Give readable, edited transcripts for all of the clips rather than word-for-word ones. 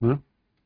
ها؟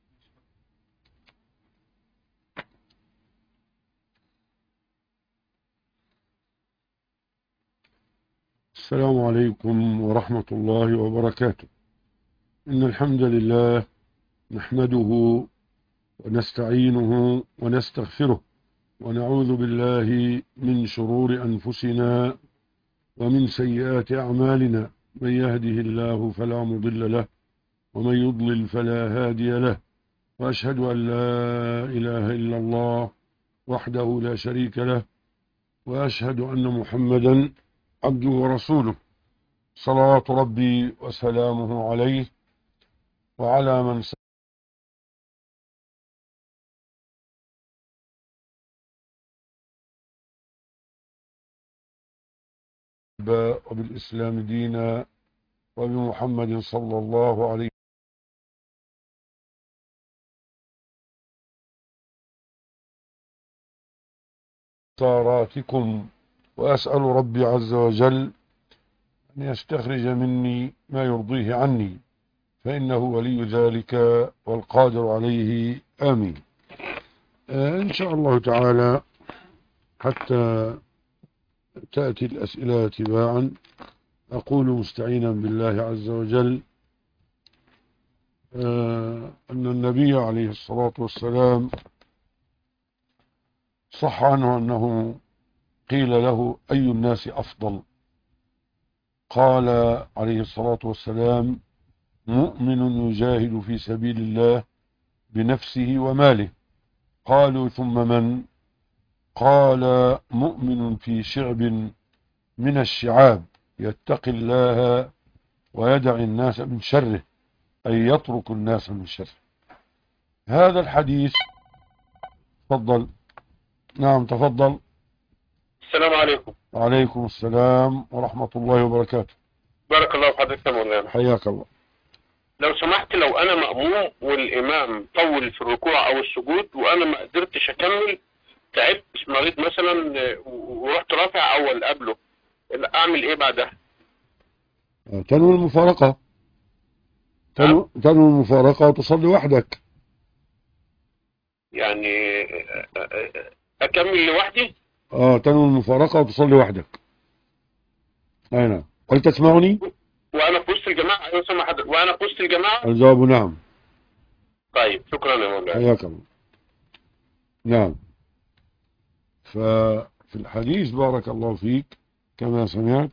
السلام عليكم ورحمة الله وبركاته. إن الحمد لله نحمده ونستعينه ونستغفره ونعوذ بالله من شرور أنفسنا ومن سيئات أعمالنا. من يهده الله فلا مضل له ومن يضلل فلا هادي له، وأشهد أن لا إله إلا الله وحده لا شريك له، وأشهد أن محمدا عبده ورسوله، صلوات ربي وسلامه عليه وعلى من سب وبالإسلام دينا وبمحمد صلى الله عليه طاراتكم. وأسأل ربي عز وجل أن يستخرج مني ما يرضيه عني، فإنه ولي ذلك والقادر عليه. آمين. إن شاء الله تعالى حتى تأتي الأسئلة تباعا، أقول مستعينا بالله عز وجل أن النبي عليه الصلاة والسلام صح عنه أنه قيل له أي الناس أفضل؟ قال عليه الصلاة والسلام: مؤمن يجاهد في سبيل الله بنفسه وماله. قالوا: ثم من؟ قال: مؤمن في شعب من الشعاب يتقي الله ويدع الناس من شره، أي يترك الناس من شره. هذا الحديث. تفضل. نعم تفضل. السلام عليكم. وعليكم السلام ورحمة الله وبركاته. بارك الله في حضرتك يا مولانا. حياك الله. لو سمحت، لو انا مأموم والامام طول في الركوع او السجود وانا ما قدرتش اكمل، تعبت مريض مثلا ورحت رافع اول قبله، اعمل ايه بعدها؟ تنوي المفارقة. نعم؟ تنوي المفارقة وتصلي وحدك. يعني اكمل لوحدي؟ تنوي المفارقة وتصلي وحدك. أي نعم. هل تسمعني؟ وانا في وسط الجماعه؟ ايوه سامع حضرتك. وانا في وسط الجماعه. الجواب نعم. طيب شكرا يا مولانا. حياك الله. نعم. ففي الحديث بارك الله فيك كما سمعت: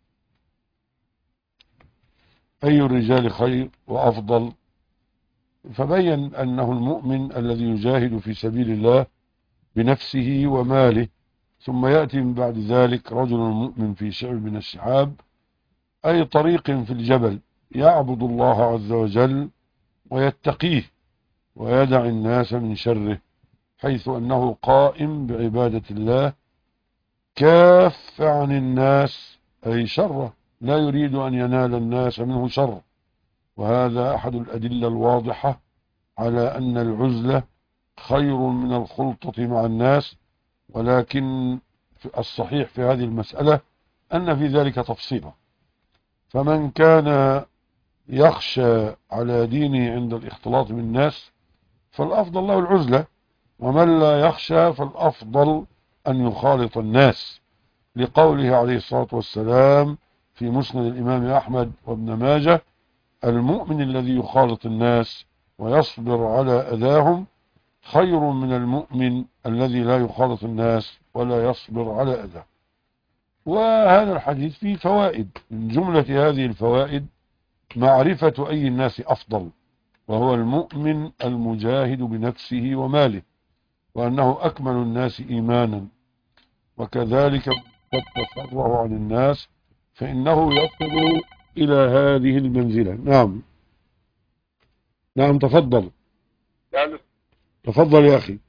أي الرجال خير وأفضل؟ فبين أنه المؤمن الذي يجاهد في سبيل الله بنفسه وماله، ثم يأتي من بعد ذلك رجل مؤمن في شعب من الشعاب، أي طريق في الجبل، يعبد الله عز وجل ويتقيه ويدع الناس من شره، حيث أنه قائم بعبادة الله كاف عن الناس، أي شره، لا يريد أن ينال الناس منه شر. وهذا أحد الأدلة الواضحة على أن العزلة خير من الخلطة مع الناس، ولكن الصحيح في هذه المسألة أن في ذلك تفصيلا. فمن كان يخشى على دينه عند الاختلاط بالناس فالأفضل له العزلة، ومن لا يخشى فالأفضل أن يخالط الناس، لقوله عليه الصلاة والسلام في مسند الإمام أحمد وابن ماجه: المؤمن الذي يخالط الناس ويصبر على أذاهم خير من المؤمن الذي لا يخالط الناس ولا يصبر على أذاه. وهذا الحديث فيه فوائد، من جملة هذه الفوائد معرفة أي الناس أفضل، وهو المؤمن المجاهد بنفسه وماله، وأنه أكمل الناس إيمانا، وكذلك قد تفرع عن الناس فإنه يصل إلى هذه المنزلة. نعم. نعم تفضل. يعني تفضل يا أخي.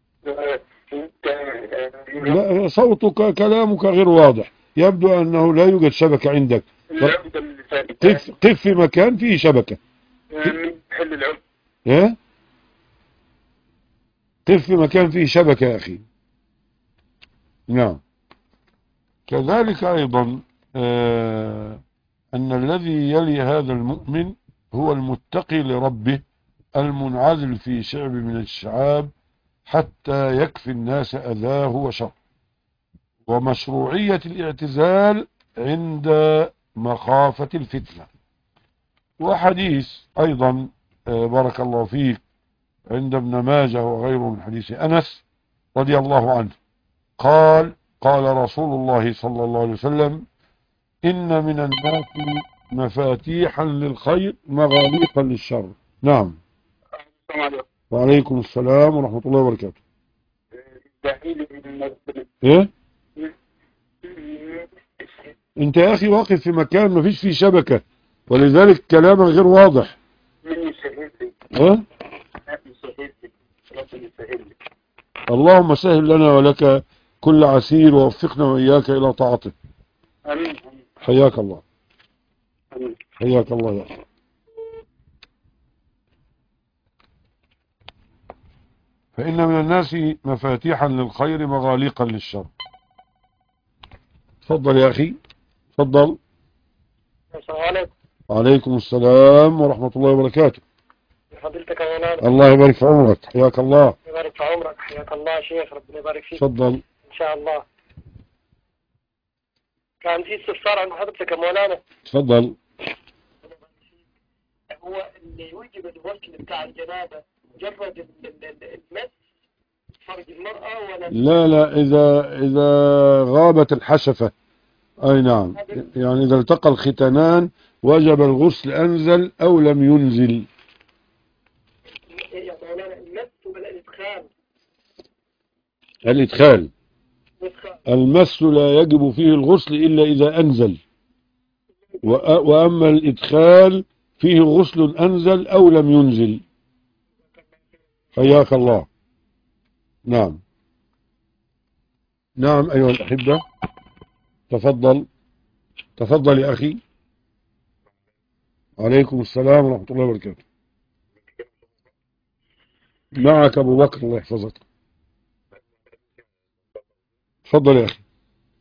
لا، صوتك كلامك غير واضح، يبدو أنه لا يوجد شبكة عندك. قف في مكان فيه شبكة. حل العلم. إيه؟ قف في مكان فيه شبكة يا أخي. نعم. كذلك أيضا أن الذي يلي هذا المؤمن هو المتقي لربه المنعزل في شعب من الشعاب حتى يكفي الناس أذاه وشر، ومشروعية الاعتزال عند مخافة الفتنة. وحديث أيضا بارك الله فيك عند ابن ماجه وغيره من حديث أنس رضي الله عنه قال قال رسول الله صلى الله عليه وسلم: إن من الناس مفاتيحا للخير مغاليقا للشر. نعم. السلام عليكم. وعليكم السلام ورحمة الله وبركاته. ايه انت يا اخي واقف في مكان ما فيش فيه شبكة، ولذلك كلامك غير واضح. ها؟ اللهم سهل لنا ولك كل عسير، ووفقنا وإياك إلى طاعته. امين. حياك الله. امين. حياك الله يا أخي. فإن من الناس مفاتيحا للخير مغاليقا للشر. تفضل يا أخي، تفضل. السلام عليكم. وعليكم السلام ورحمة الله وبركاته. فضيلتك يا مولانا. الله يبارك في عمرك. حياك الله. يبارك في عمرك. حياك الله يا شيخ، ربنا يبارك فيك. تفضل. إن شاء الله. كان في استفسار عند حضرتك يا مولانا. تفضل. هو اللي يوجب الغسل بتاع الجنابة مجرد المس فرج المرأة ولا؟ لا إذا غابت الحشفة. أي نعم، يعني إذا التقى الختانان وجب الغسل أنزل أو لم ينزل. يا مولانا المس ولا الإدخال؟ الإدخال. المس لا يجب فيه الغسل إلا إذا أنزل، وأما الإدخال فيه غسل أنزل أو لم ينزل. حياك الله. نعم نعم أيها الأحبة، تفضل. تفضل يا أخي. عليكم السلام ورحمة الله وبركاته. معك أبو بكر الله يحفظك. تفضل يا أخي.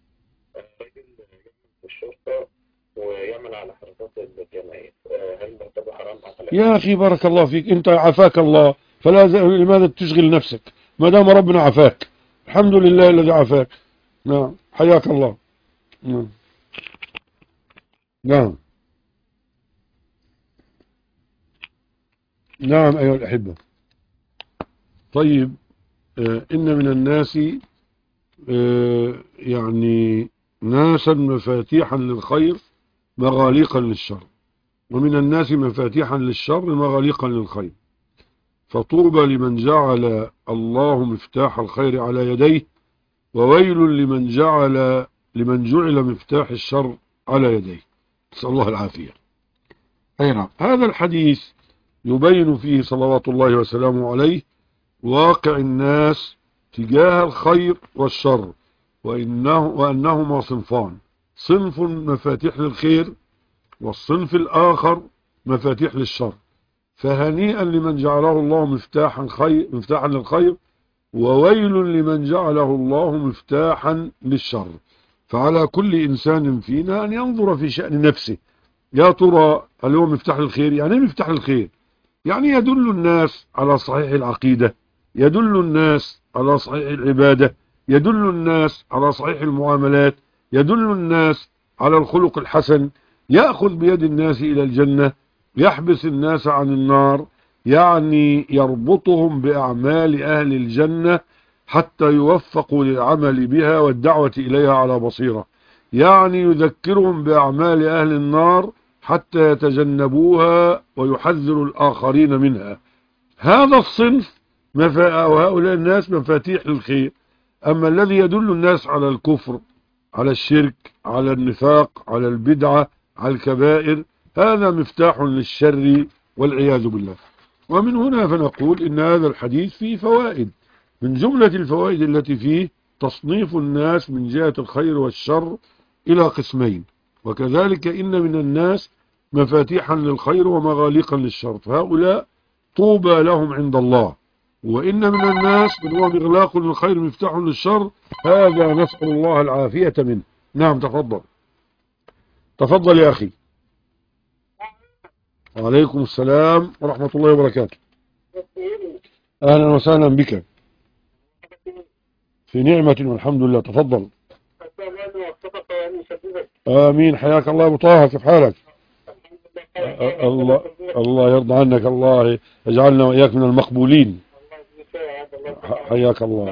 الشرطة ويعمل على حركات الجمعية، هل مرتبه حرام؟ يا أخي بارك الله فيك، أنت عافاك الله، لماذا تشغل نفسك ما دام ربنا عافاك؟ الحمد لله الذي عافاك. نعم حياك الله. نعم نعم نعم أيها الأحبة. طيب إن من الناس يعني ناسا مفاتيحا للخير مغاليقا للشر، ومن الناس مفاتيحا للشر مغاليقا للخير. فطوبى لمن جعل الله مفتاح الخير على يديه، وويل لمن جعل مفتاح الشر على يديه. نسأل الله العافية. أي نعم. هذا الحديث يبين فيه صلوات الله وسلامه عليه واقع الناس تجاه الخير والشر، وأنهما صنفان: صنف مفاتيح للخير، والصنف الآخر مفاتيح للشر. فهنيئا لمن جعله الله مفتاحا للخير، وويل لمن جعله الله مفتاحا للشر. فعلى كل إنسان فينا أن ينظر في شأن نفسه، يا ترى هل هو مفتاح للخير؟ يعني ايه مفتاح للخير؟ يعني يدل الناس على صحيح العقيدة، يدل الناس على صحيح العبادة، يدل الناس على صحيح المعاملات، يدل الناس على الخلق الحسن، يأخذ بيد الناس إلى الجنة، يحبس الناس عن النار، يعني يربطهم بأعمال أهل الجنة حتى يوفقوا للعمل بها والدعوة إليها على بصيرة، يعني يذكرهم بأعمال أهل النار حتى يتجنبوها ويحذر الآخرين منها. هذا الصنف وهؤلاء الناس مفاتيح للخير. أما الذي يدل الناس على الكفر، على الشرك، على النفاق، على البدعة، على الكبائر، هذا مفتاح للشر والعياذ بالله. ومن هنا فنقول إن هذا الحديث فيه فوائد. من جملة الفوائد التي فيه تصنيف الناس من جهة الخير والشر إلى قسمين، وكذلك إن من الناس مفاتيحا للخير ومغاليقا للشر، فهؤلاء طوبى لهم عند الله. وإن من الناس من هو مغلاق للخير مفتاح للشر، هذا نسأل الله العافية منه. نعم تفضل. تفضل يا أخي. وعليكم السلام ورحمة الله وبركاته. أهلا وسهلا بك. في نعمة والحمد لله. تفضل. آمين. حياك الله أبو طه، كيف حالك؟ الله الله يرضى عنك، الله يجعلنا وإياك من المقبولين. حياك الله.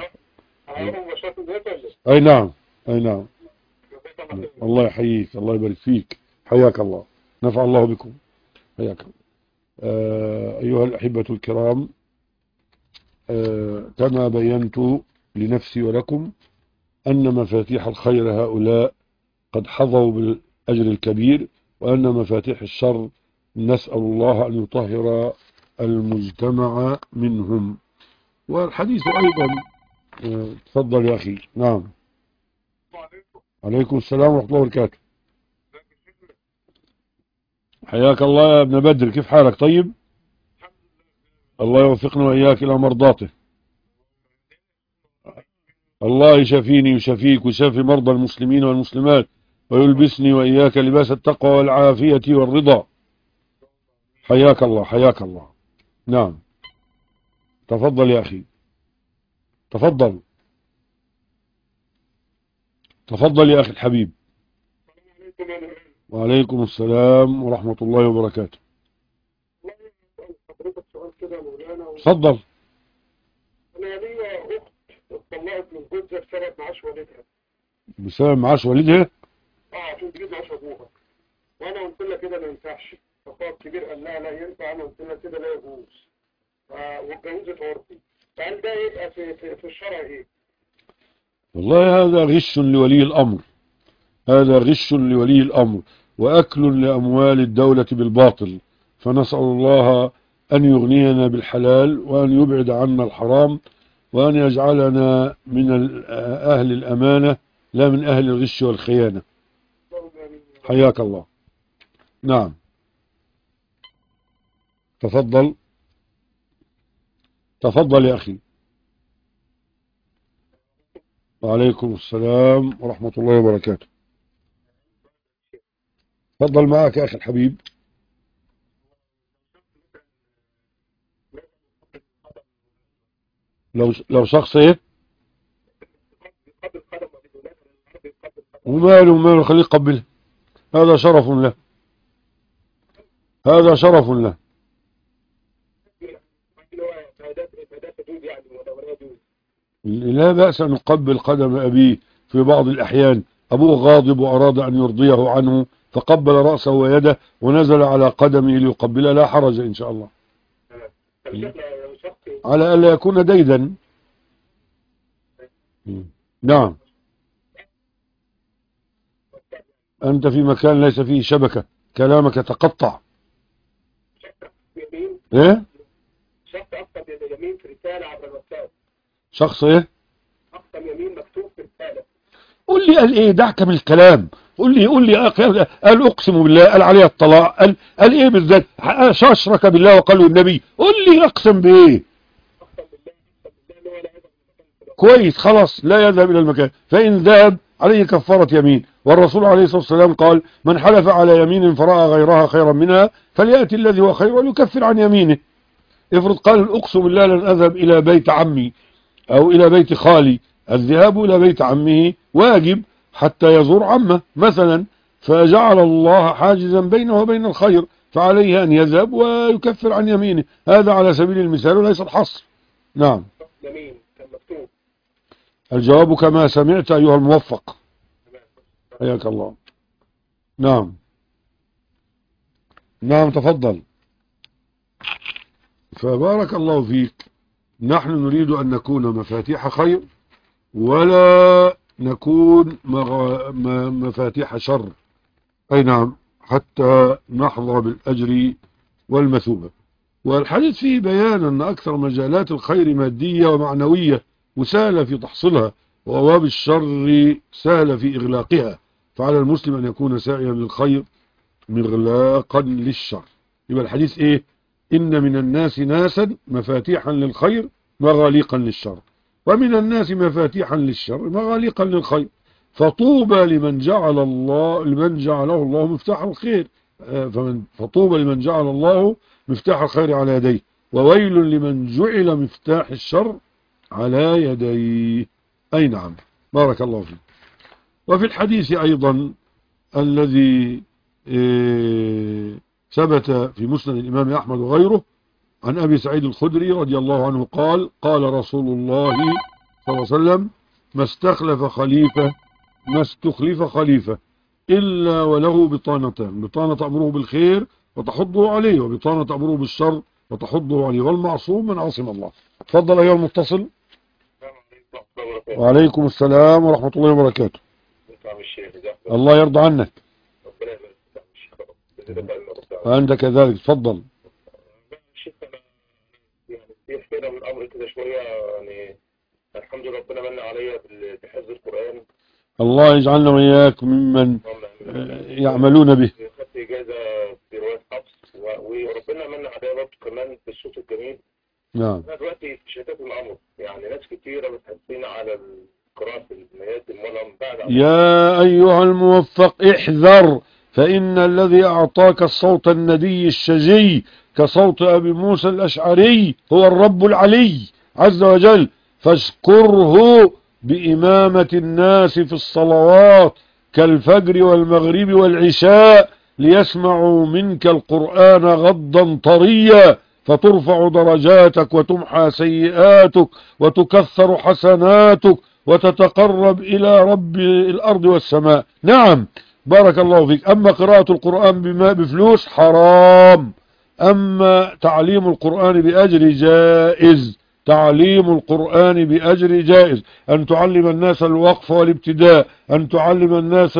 أي نعم، أي نعم. الله يحييك، الله يبارك فيك. حياك الله، نفع الله بكم. حياك الله. أيها الأحبة الكرام، كما بينت لنفسي ولكم أن مفاتيح الخير هؤلاء قد حظوا بالأجر الكبير، وأن مفاتيح الشر نسأل الله أن يطهر المجتمع منهم. والحديث أيضا تفضل يا أخي. نعم. عليكم السلام ورحمة الله وبركاته. حياك الله يا ابن بدر، كيف حالك؟ طيب، الله يوفقنا وإياك إلى مرضاته. الله يشفيني ويشفيك ويشفي مرضى المسلمين والمسلمات، ويلبسني وإياك لباس التقوى والعافية والرضا. حياك الله، حياك الله. نعم، تفضل يا أخي، تفضل، تفضل يا أخي الحبيب. وعليكم السلام ورحمة الله وبركاته. تفضل. أنا ليا أخت اتطلقت من جوزها بسبب معاش والدها. بسبب معاش والدها؟ عشان تجيب معاش أبوها. وأنا قلت لها كده ما ينفعش. فأخوها الكبير قال لها لا ينفع، أنا قلت لها كده لا يجوز. واتجوزت عرفي. فهل ده يبقى في الشرع إيه؟ والله هذا غش لولي الأمر، هذا غش لولي الأمر، وأكل لأموال الدولة بالباطل. فنسأل الله أن يغنينا بالحلال، وأن يبعد عنا الحرام، وأن يجعلنا من أهل الأمانة لا من أهل الغش والخيانة. حياك الله. نعم، تفضل، تفضل يا أخي. وعليكم السلام ورحمة الله وبركاته. تفضل معك يا أخي الحبيب. لو شخص ايه؟ وماله خليه يقبلها، هذا شرف له، هذا شرف له. لا بأس أن يقبل قدم أبيه في بعض الأحيان. أبوه غاضب وأراد أن يرضيه عنه، فقبل رأسه ويده ونزل على قدمه ليقبله، لا حرج إن شاء الله، على ألا يكون ديدا. نعم. أنت في مكان ليس فيه شبكة، كلامك تقطع. إيه؟ شخص أقسم يمين في رسالة عبر الواتساب. شخص إيه؟ أقسم يمين مكتوب في رسالة. قول لي قال إيه؟ دعك من الكلام. قول لي قال أقسم بالله، قال عليه الطلاق، قال إيه بالذات؟ أشرك بالله وقال له النبي. قول لي أقسم بإيه؟ كويس، خلاص لا يذهب إلى المكان، فإن ذهب عليه كفارة يمين. والرسول عليه الصلاة والسلام قال: من حلف على يمين فرأى غيرها خيرا منها فليأتي الذي هو خير وليكفر عن يمينه. افرض قال: أقسم بالله لن أذهب إلى بيت عمي أو إلى بيت خالي، الذهاب إلى بيت عمه واجب حتى يزور عمه مثلا، فجعل الله حاجزا بينه وبين الخير، فعليه أن يذهب ويكفر عن يمينه. هذا على سبيل المثال وليس الحصر. نعم. الجواب كما سمعت أيها الموفق. حياك الله. نعم، نعم، تفضل. فبارك الله فيك. نحن نريد أن نكون مفاتيح خير، ولا نكون مفاتيح شر. أي نعم، حتى نحظى بالأجر والمثوبة. والحديث فيه بيان أن أكثر مجالات الخير مادية ومعنوية وسهل في تحصيلها، وأبواب الشر سهل في إغلاقها، فعلى المسلم أن يكون ساعيا للخير مغلاقا للشر. يبقى الحديث إيه؟ إن من الناس ناسا مفاتيحا للخير مغاليقا للشر، ومن الناس مفاتيحا للشر مغاليقا للخير، فطوبى لمن جعله الله مفتاح الخير. فطوبى لمن جعل الله مفتاح الخير على يديه، وويل لمن جعل مفتاح الشر على يديه. أي نعم، بارك الله فيك. وفي الحديث أيضا الذي ثبت في مسند الإمام أحمد وغيره عن أبي سعيد الخدري رضي الله عنه قال: قال رسول الله صلى الله عليه وسلم: ما استخلف خليفة إلا وله بطانتان، بطانة أمره بالخير وتحضه عليه، وبطانة أمره بالشر وتحضه عليه، والمعصوم من عصم الله. تفضل أيها المتصل. وعليكم السلام ورحمة الله وبركاته. الله يرضى عنك وأنت كذلك. تفضل. يعني في خير من الأمر كده شوية، يعني الحمد لله ربنا من عليا بحفظ القرآن. الله يجعلنا وإياك ممن يعملون به. خدت إجازة في رواية حفص، وربنا من عليا برضه كمان بالصوت الجميل. نعم. أنا دلوقتي في شتات الأمر، يعني ناس كتيرة بتحسين على القراءة في المياتم ولا بعد. يا أيها الموفق احذر، فإن الذي أعطاك الصوت الندي الشجي كصوت أبي موسى الأشعري هو الرب العلي عز وجل، فاشكره بإمامة الناس في الصلوات كالفجر والمغرب والعشاء ليسمعوا منك القرآن غضا طريا، فترفع درجاتك وتمحى سيئاتك وتكثر حسناتك وتتقرب إلى رب الأرض والسماء. نعم، بارك الله فيك. أما قراءة القرآن بفلوس حرام، أما تعليم القرآن بأجر جائز. تعليم القرآن بأجر جائز، أن تعلم الناس الوقف والابتداء، أن تعلم الناس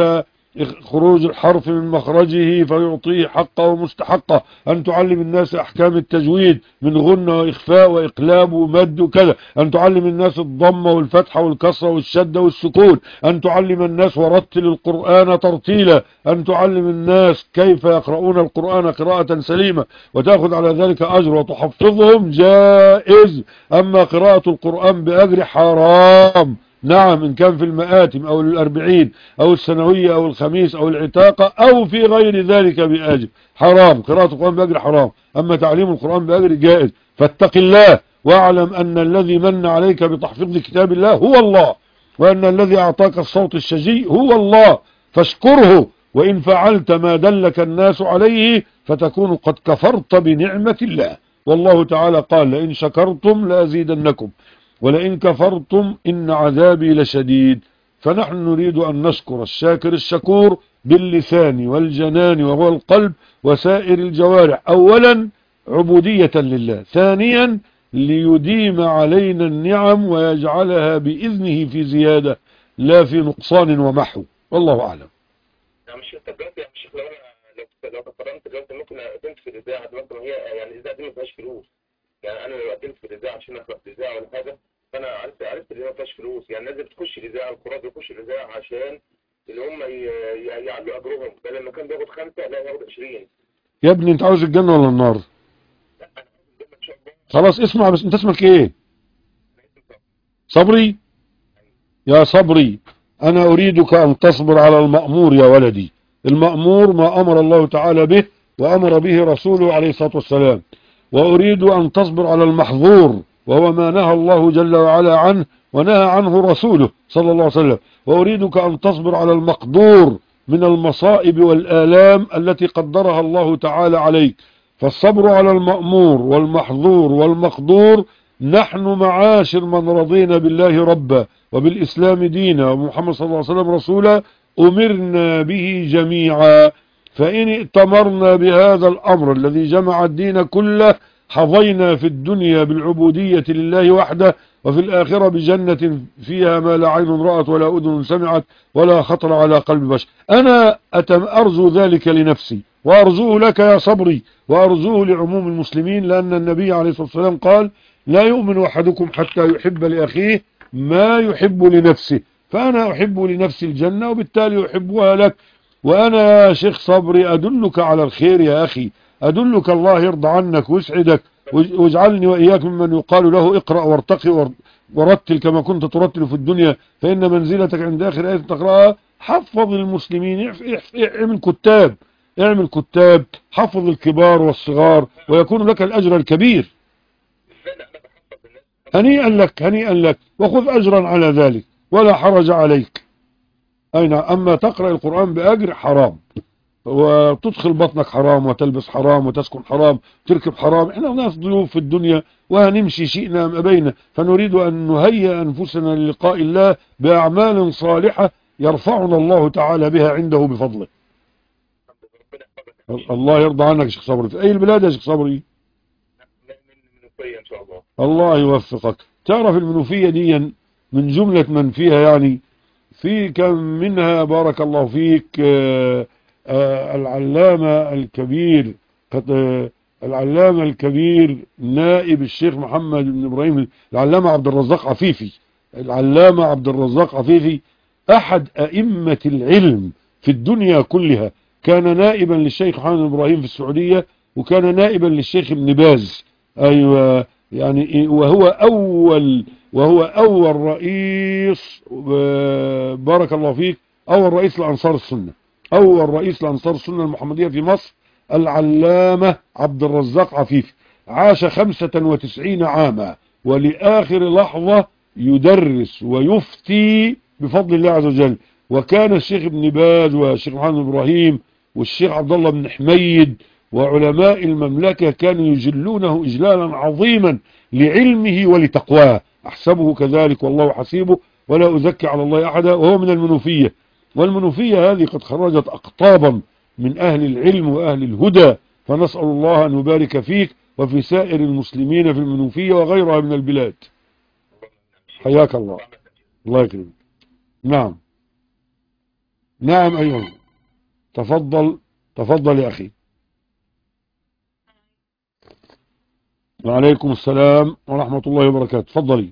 خروج الحرف من مخرجه فيعطيه حقه ومستحقه، أن تعلم الناس أحكام التجويد من غنة وإخفاء وإقلاب ومد وكذا، أن تعلم الناس الضمة والفتحة والكسرة والشدة والسكون، أن تعلم الناس ورتل القرآن ترتيلا، أن تعلم الناس كيف يقرؤون القرآن قراءة سليمة وتأخذ على ذلك أجر وتحفظهم جائز. أما قراءة القرآن بأجر حرام. نعم، إن كان في المآتم أو الأربعين أو السنوية أو الخميس أو العتاقة أو في غير ذلك بأجر حرام. قراءة القرآن بأجر حرام، أما تعليم القرآن بأجر جائز. فاتق الله واعلم أن الذي من عليك بتحفيظ كتاب الله هو الله، وأن الذي أعطاك الصوت الشجي هو الله، فاشكره، وإن فعلت ما دلك الناس عليه فتكون قد كفرت بنعمة الله. والله تعالى قال: لئن شكرتم لأزيدنكم ولئن كفرتم إن عذابي لشديد. فنحن نريد أن نشكر الشاكر الشكور باللسان والجنان وهو القلب وسائر الجوارح، أولا عبودية لله، ثانيا ليديم علينا النعم ويجعلها بإذنه في زيادة لا في نقصان ومحو. والله أعلم. يعني مش دلوقتي يا شيخ، لو قارنت دلوقتي ممكن أقدمت في الإذاعة دلوقتي، هي يعني الإذاعة دي ما فيهاش فلوس. يعني أنا لو قدمت في الإذاعة عشان أخلق الإذاعة ولا حاجة، فأنا عرفت إن ما فيهاش فلوس. يعني الناس بتخش الإذاعة، القراء بيخش الإذاعة عشان اللي هم يعلوا أجرهم، بدل ما كان بياخد 5 لا ياخد 20. يا ابني أنت عاوز الجنة ولا النار؟ لا أنا عاوز الجنة إن شاء الله. خلاص اسمع، بس أنت اسمك إيه؟ صبري. يا صبري، أنا أريدك أن تصبر على المأمور يا ولدي. المأمور ما أمر الله تعالى به وأمر به رسوله عليه الصلاة والسلام، وأريد أن تصبر على المحظور وهو ما نهى الله جل وعلا عنه ونهى عنه رسوله صلى الله عليه وسلم، وأريدك أن تصبر على المقدور من المصائب والآلام التي قدرها الله تعالى عليك. فالصبر على المأمور والمحظور والمقدور، نحن معاشر من رضينا بالله ربا وبالإسلام دينا ومحمد صلى الله عليه وسلم رسولا أمرنا به جميعا، فإن ائتمرنا بهذا الأمر الذي جمع الدين كله حظينا في الدنيا بالعبودية لله وحده، وفي الآخرة بجنة فيها ما لا عين رأت ولا أذن سمعت ولا خطر على قلب بشر. أنا أرجو ذلك لنفسي وأرجوه لك يا صبري وأرجوه لعموم المسلمين، لأن النبي عليه الصلاة والسلام قال: لا يؤمن أحدكم حتى يحب لأخيه ما يحب لنفسه، فأنا أحب لنفسي الجنة وبالتالي أحبها لك. وأنا يا شيخ صبري أدلك على الخير يا أخي، أدلك، الله يرضى عنك ويسعدك واجعلني وإياك ممن يقال له اقرأ وارتقي ورتل كما كنت ترتل في الدنيا، فإن منزلتك عند آخر آية تقرأها. حفظ المسلمين، اعمل كتاب، حفظ الكبار والصغار ويكون لك الأجر الكبير. هنيئا لك هنيئا لك، وخذ أجرا على ذلك ولا حرج عليك. أين أما تقرأ القرآن بأجر حرام، وتدخل بطنك حرام، وتلبس حرام، وتسكن حرام، تركب حرام. احنا ناس ضيوف في الدنيا وهنمشي شئنا أم أبينا، فنريد أن نهيئ أنفسنا للقاء الله بأعمال صالحة يرفعنا الله تعالى بها عنده بفضله. الله يرضى عنك يا شيخ صبري. في أي البلاد يا شيخ صبري؟ المنوفية إن شاء الله. الله يوفقك. تعرف المنوفية دي من جملة من فيها يعني، في كم منها بارك الله فيك العلامة الكبير العلامة الكبير نائب الشيخ محمد بن إبراهيم، العلامة عبد الرزاق عفيفي. العلامة عبد الرزاق عفيفي أحد أئمة العلم في الدنيا كلها، كان نائبا للشيخ محمد بن إبراهيم في السعودية، وكان نائبا للشيخ ابن باز. أيوة يعني، وهو أول رئيس بارك الله فيك، أول رئيس لأنصار السنة، أول رئيس لأنصار السنة المحمدية في مصر، العلامة عبد الرزاق عفيفي. عاش 95 عاما، ولآخر لحظة يدرس ويفتي بفضل الله عز وجل. وكان الشيخ ابن باز والشيخ محمد بن إبراهيم والشيخ عبد الله بن حميد وعلماء المملكة كانوا يجلونه إجلالا عظيما لعلمه ولتقواه. أحسبه كذلك والله حسيبه، ولا أزكي على الله أحدا. وهو من المنوفية، والمنوفية هذه قد خرجت أقطابا من أهل العلم وأهل الهدى، فنسأل الله أن يبارك فيك وفي سائر المسلمين في المنوفية وغيرها من البلاد. حياك الله. الله يكرمك. نعم نعم أيها. تفضل تفضل يا أخي. وعليكم السلام ورحمة الله وبركاته. تفضلي.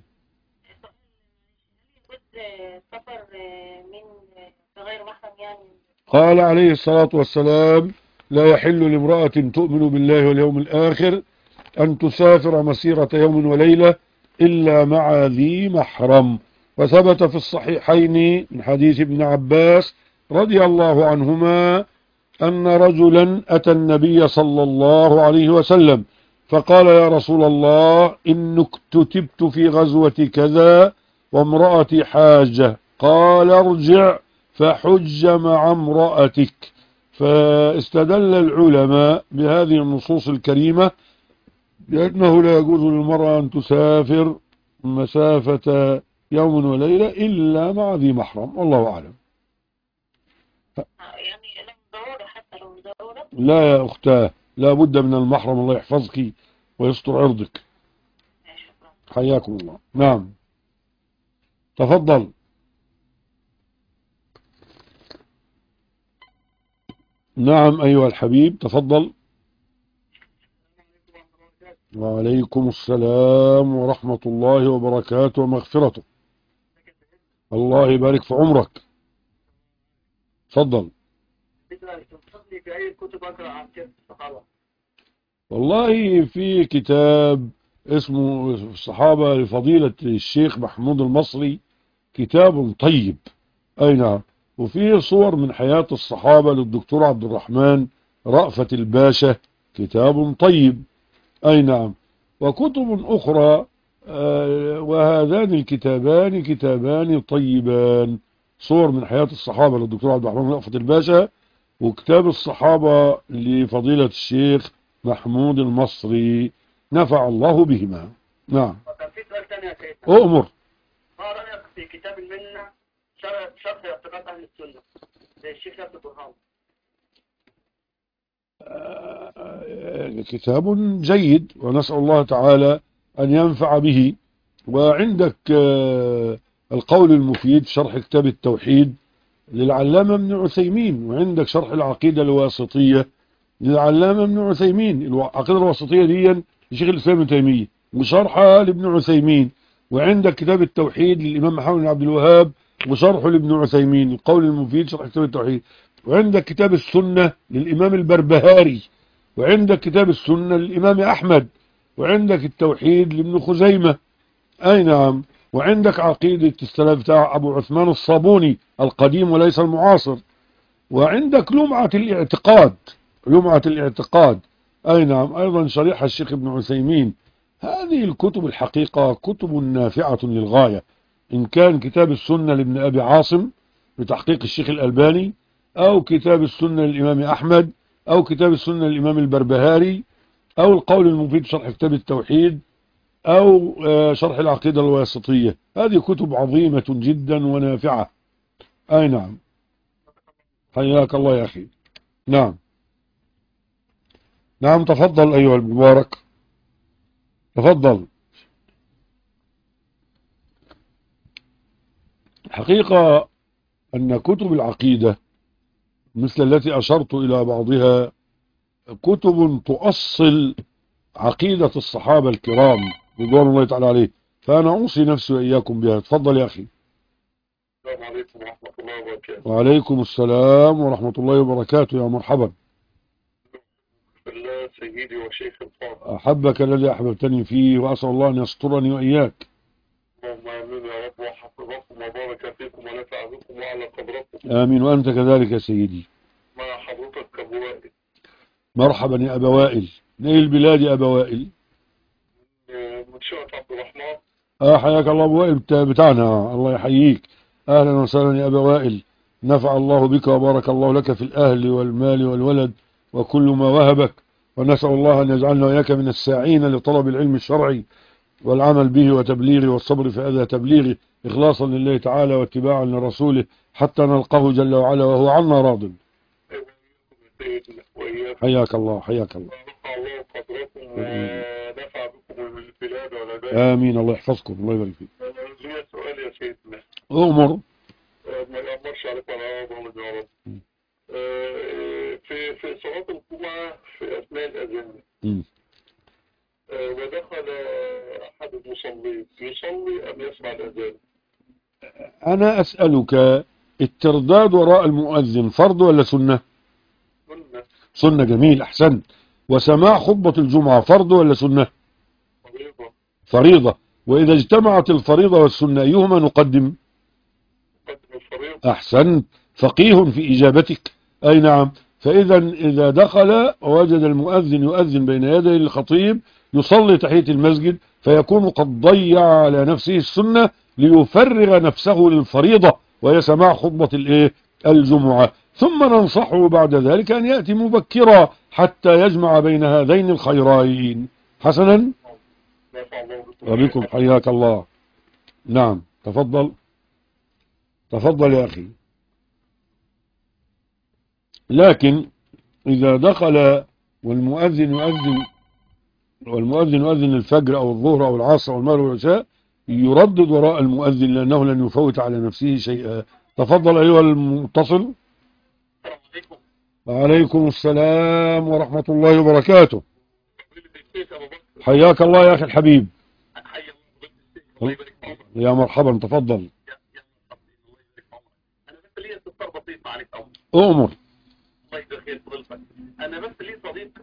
قال عليه الصلاة والسلام: لا يحل لامرأة تؤمن بالله واليوم الآخر أن تسافر مسيرة يوم وليلة إلا مع ذي محرم. وثبت في الصحيحين من حديث ابن عباس رضي الله عنهما أن رجلا أتى النبي صلى الله عليه وسلم فقال: يا رسول الله، إنك كتبت في غزوة كذا وامرأتي حاجة. قال: ارجع فحج مع امرأتك. فاستدل العلماء بهذه النصوص الكريمة بأنه لا يجوز للمرأة أن تسافر مسافة يوم وليلة إلا مع ذي محرم، والله أعلم. يعني ضرورة، حتى لو ضرورة. لا يا أختاه، لا بد من المحرم. الله يحفظك ويستر عرضك. حياكم الله. نعم تفضل. نعم أيها الحبيب تفضل. وعليكم السلام ورحمة الله وبركاته ومغفرته. الله يبارك في عمرك. تفضل. والله في كتاب اسمه الصحابة لفضيلة الشيخ محمود المصري، كتاب طيب. أي نعم. وفيه صور من حياة الصحابة للدكتور عبد الرحمن رأفت الباشا، كتاب طيب. أي نعم. وكتب أخرى، وهذان الكتابان كتابان طيبان، صور من حياة الصحابة للدكتور عبد الرحمن رأفت الباشا، وكتاب الصحابة لفضيلة الشيخ محمود المصري، نفع الله بهما. نعم. وكان في سؤال ثاني يا سيدنا. أؤمر. ما رأيك في كتاب المنة شرح اعتقاد أهل السنة زي الشيخ عبد البرهان؟ كتاب جيد، ونسأل الله تعالى أن ينفع به. وعندك القول المفيد شرح كتاب التوحيد للعلامة ابن عثيمين، وعندك شرح العقيدة الواسطية للعلامة ابن عثيمين. العقيدة الواسطية دي لشيخ الإسلام ابن تيمية وشرحها لابن عثيمين. وعندك كتاب التوحيد للإمام محمد بن عبد الوهاب وشرحه لابن عثيمين، القول المفيد شرح كتاب التوحيد. وعندك كتاب السنة للإمام البربهاري، وعندك كتاب السنة للإمام أحمد، وعندك التوحيد لابن خزيمة. أي نعم. وعندك عقيدة السلف بتاع أبو عثمان الصابوني القديم وليس المعاصر. وعندك لمعة الاعتقاد، لمعة الاعتقاد. أي نعم، أيضا شريحة الشيخ ابن عثيمين. هذه الكتب الحقيقة كتب نافعة للغاية، إن كان كتاب السنة لابن أبي عاصم بتحقيق الشيخ الألباني، أو كتاب السنة للإمام أحمد، أو كتاب السنة للإمام البربهاري، أو القول المفيد شرح كتاب التوحيد، أو شرح العقيدة الواسطية. هذه كتب عظيمة جدا ونافعة. أي نعم، حياك الله يا أخي. نعم نعم، تفضل أيها المبارك، تفضل. حقيقة أن كتب العقيدة مثل التي أشرت إلى بعضها كتب تؤصل عقيدة الصحابة الكرام رضوان الله تعالى عليه، فأنا أوصي نفسي وإياكم بها. تفضل يا أخي. السلام عليكم ورحمة الله وبركاته. وعليكم السلام ورحمة الله وبركاته، يا مرحبا. بالله سيدي وشيخ الفاضل. أحبك الذي أحببتني فيه، وأسأل الله أن يسترني وإياك. اللهم آمين يا رب، وحفظكم وبارك فيكم ونفع بكم وعلى قدركم. آمين، وأنت كذلك يا سيدي. مع حضرتك أبو وائل. مرحبا يا أبا وائل. نهي البلاد يا أبا وائل. منشأة عبد الرحمن. حياك الله أبو وائل بتاعنا، الله يحييك. أهلا وسهلا يا أبا وائل، نفع الله بك وبارك الله لك في الأهل والمال والولد وكل ما وهبك، ونسأل الله أن يجعلنا وإياك من الساعين لطلب العلم الشرعي والعمل به وتبليغه والصبر في أذى تبليغه، إخلاصا لله تعالى واتباعا لرسوله حتى نلقاه جل وعلا وهو عنا راض. حياك الله، حياك الله. رفع الله قدركم ونفع بكم البلاد والعباد. آمين، الله يحفظكم، الله يبارك فيك. لي سؤال يا سيدنا. أمر. ما يأمرش عليك ولا أمر يا رب. في صلاة الجمعة في أثناء الأذان ودخل أحد المصلين يصلي أم يسمع الأذان؟ أنا أسألك، الترداد وراء المؤذن فرض ولا سنة؟ سنة. سنة، جميل، أحسنت. وسماع خطبة الجمعة فرض ولا سنة؟ فريضة. فريضة. وإذا اجتمعت الفريضة والسنة أيهما نقدم؟ قدم الفريضة. أحسنت، فقيه في إجابتك. أي نعم. إذا دخل ووجد المؤذن يؤذن بين يدي الخطيب يصلي تحية المسجد، فيكون قد ضيع على نفسه السنة ليفرغ نفسه للفريضة وهي سماع خطبة الجمعة. ثم ننصحه بعد ذلك أن يأتي مبكرا حتى يجمع بين هذين الخيرين. حسنا، وبكم، حياك الله. نعم، تفضل، تفضل يا أخي. لكن إذا دخل والمؤذن يؤذن الفجر أو الظهر أو العصر أو المغرب والعشاء، يردد وراء المؤذن لأنه لن يفوت على نفسه شيئا. تفضل أيها المتصل. وعليكم السلام ورحمة الله وبركاته. حياك الله يا أخي الحبيب. يا مرحبا، تفضل. أؤمر. انا بس لي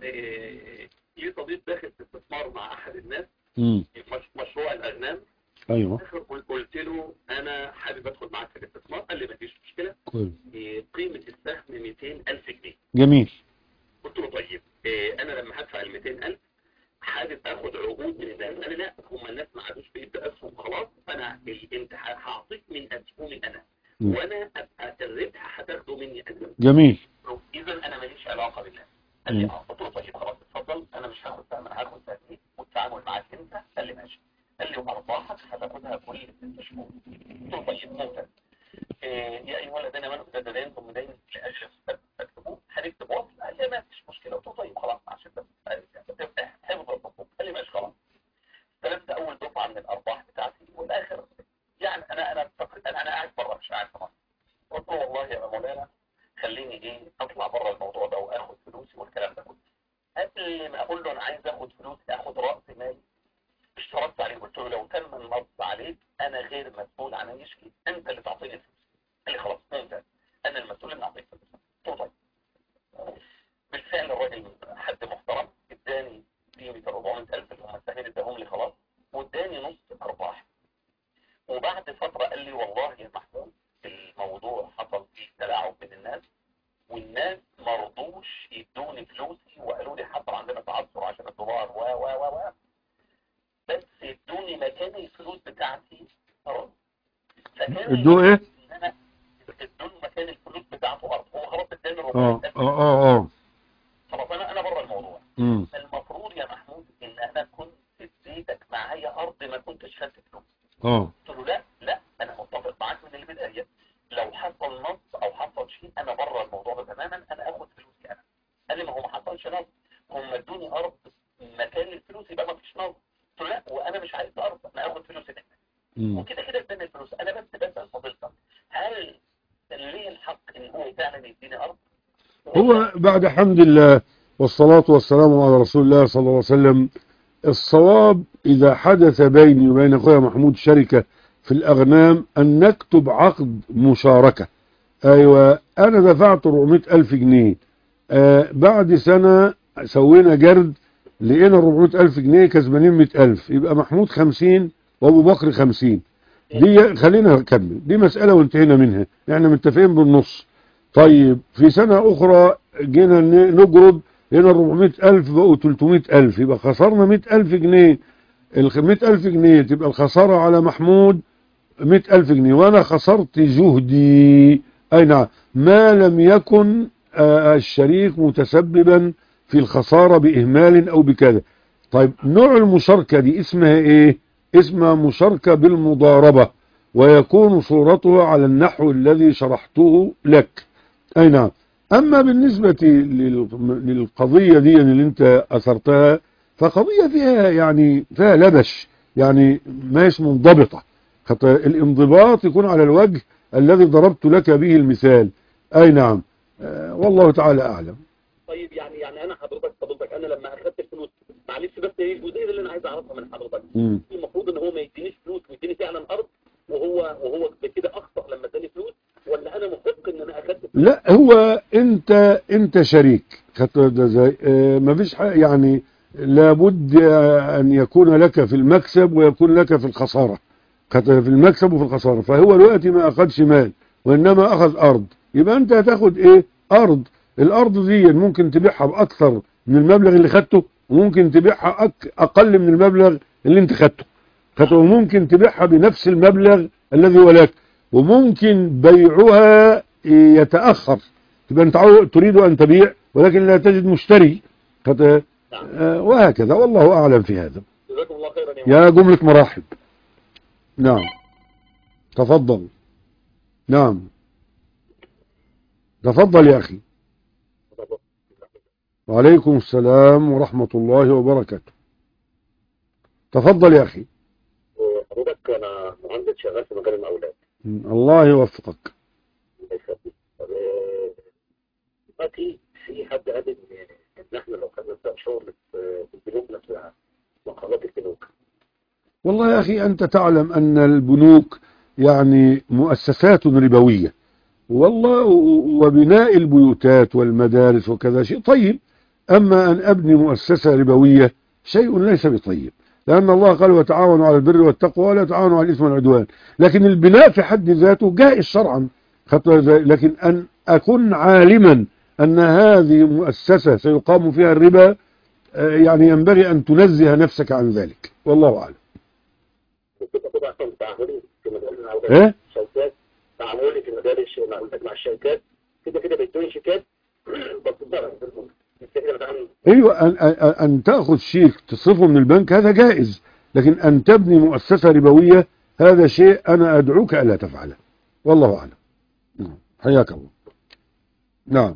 صديق داخل في استثمار مع احد الناس مشروع الاغنام. ايوه. قلت له انا حابب ادخل معاك في الاستثمار، قال لي مفيش مشكله. كويس. قيمه السهم 200,000 جنيه. جميل. قلت له طيب انا لما هدفع ال 200,000 حابب اخد عقود من الناس. قال لي لا، هم الناس ما عادوش بيدوا اسهم خلاص، انا انت هعطيك من اسهمي انا وانا ابقى الربح هتاخده مني انا. جميل. اذا انا ماليش علاقه بالناس. قال لي قلت له طيب خلاص اتفضل، انا مش هاخد سهم، انا هاخد سهم والتعامل معاك انت. قال لي ماشي. قال لي وارباحك هتاخدها كل 6 شهور. قلت له طيب ممتاز. يا ايها الذين امنوا اذا تداينتم بدين لاجل تكتبوه هنكتب وصل. قال لي ما فيش مشكله. قلت له طيب خلاص عشان بس حفظ الحقوق. قال لي ماشي خلاص. استلمت اول دفعه من الارباح بتاعتي والاخر يعني انا قاعد بره مش قاعد في مصر. قلت له والله يا مولانا خليني اطلع بره الموضوع ده واخد فلوسي والكلام ده كله. قبل ما اقول له انا عايز اخد فلوسي اخد راس مالي، اشترطت عليه قلت له لو تم النصب عليك انا غير مسؤول عن اي شيء، انت اللي تعطيني الفلوس. قال لي خلاص ممتاز، انا المسؤول اللي اعطيك فلوس. قلت له طيب. بالفعل الراجل حد محترم اداني قيمه 400,000 اللي هم السهمين اداهم لي خلاص، واداني نص ارباح. وبعد فتره قال لي والله يا محمود الموضوع حصل فيه تلاعب بين الناس، والناس ما رضوش يدوني فلوسي وقالوا لي حصل عندنا تعثر عشان الدولار و ادوه ايه؟ ان انا ادوني مكان الفلوس بتاعته ارض، هو خلاص اداني اه 400,000. اه خلاص انا بره الموضوع. امم المفروض يا محمود ان انا كنت اديتك معايا ارض ما كنتش خدت فلوس. اه قلت له لا انا متفق معاك من البدايه، لو حصل نص او حصل شيء انا بره الموضوع ده تماما، انا اخد فلوسي انا. قال لي ما هو ما حصلش نص، هم ادوني ارض مكان الفلوس يبقى ما فيش نص. قلت له لا وانا مش عايز ارض، انا اخد فلوسي منك. وكده كده اداني الفلوس، انا بس بسال فضيلتك هل ليه الحق ان هو فعلا يديني ارض؟ هو بعد حمد الله والصلاة والسلام على رسول الله صلى الله عليه وسلم، الصواب إذا حدث بيني وبين أخويا محمود شركة في الأغنام أن نكتب عقد مشاركة. أيوة، أنا دفعت 400,000 جنيه، بعد سنة سوينا جرد لقينا 400,000 جنيه كسبانين 100,000، يبقى محمود 50 وأبو بكر 50. دي خلينا نكمل، دي مسألة وانتهينا منها، احنا متفقين بالنص. طيب في سنة أخرى جينا نجرد هنا 400,000 بقوا 300,000، يبقى خسرنا 100,000 جنيه. ال 100,000 جنيه تبقى الخسارة على محمود 100,000 جنيه، وأنا خسرت جهدي. أي نعم، ما لم يكن الشريك متسببا في الخسارة بإهمال أو بكذا. طيب نوع المشاركة دي اسمها إيه؟ اسمها مشاركة بالمضاربة، ويكون صورتها على النحو الذي شرحته لك. أي نعم. أما بالنسبة للقضية دي اللي أنت أثرتها، فقضية فيها يعني فيها لبش، يعني ما هيش منضبطة. الانضباط يكون على الوجه الذي ضربت لك به المثال. أي نعم. والله تعالى أعلم. طيب يعني انا حضرتك انا لما اخدت الفلوس، معلش بس ايه الجزئيه اللي انا عايز اعرفها من حضرتك. المفروض ان هو ما يدينيش فلوس ويديني فعلا ارض، وهو بكده اخطا لما اداني فلوس، ولا انا محق ان انا اخدت فلوس؟ لا، هو انت شريك، خدت ده زي ما فيش يعني لابد ان يكون لك في المكسب ويكون لك في الخسارة، في المكسب وفي الخسارة. فهو دلوقتي ما اخدش مال وانما اخذ ارض، يبقى انت هتاخد ايه؟ ارض. الارض دي ممكن تبيعها باكثر من المبلغ اللي خدته، وممكن تبيعها اقل من المبلغ اللي انت خدته، وممكن تبيعها بنفس المبلغ الذي هو لك، وممكن بيعها يتأخر، تبقى انت تريد ان تبيع ولكن لا تجد مشتري، وهكذا. والله اعلم في هذا. جزاكم الله خيرا يا جملة مراحب. نعم تفضل. نعم تفضل يا اخي. وعليكم السلام ورحمة الله وبركاته. تفضل يا اخي. حضرتك انا مهندس شغال في مجال المقاولات. الله يوفقك. دلوقتي في حد قال ان احنا لو خدنا شغل في البنوك نفسها، مقالات البنوك. والله يا اخي انت تعلم ان البنوك يعني مؤسسات ربوية، والله وبناء البيوتات والمدارس وكذا شيء طيب، اما ان ابني مؤسسة ربوية شيء ليس بطيب، لأن الله قال وتعاونوا على البر والتقوى ولا تعاونوا على الإثم والعدوان. لكن البناء في حد ذاته جائز شرعا، لكن أن أكون عالما أن هذه مؤسسة سيقام فيها الربا، يعني ينبغي أن تنزه نفسك عن ذلك، والله أعلم. تعاملي في مجال المقاولات، إيه؟ شركات، تعاملي في مجال المقاولات مع الشركات كده بيدوني شيكات ايوه، ان تاخذ شيك تصرفه من البنك هذا جائز، لكن ان تبني مؤسسه ربويه هذا شيء انا ادعوك الا تفعله، والله اعلم. حياك الله. نعم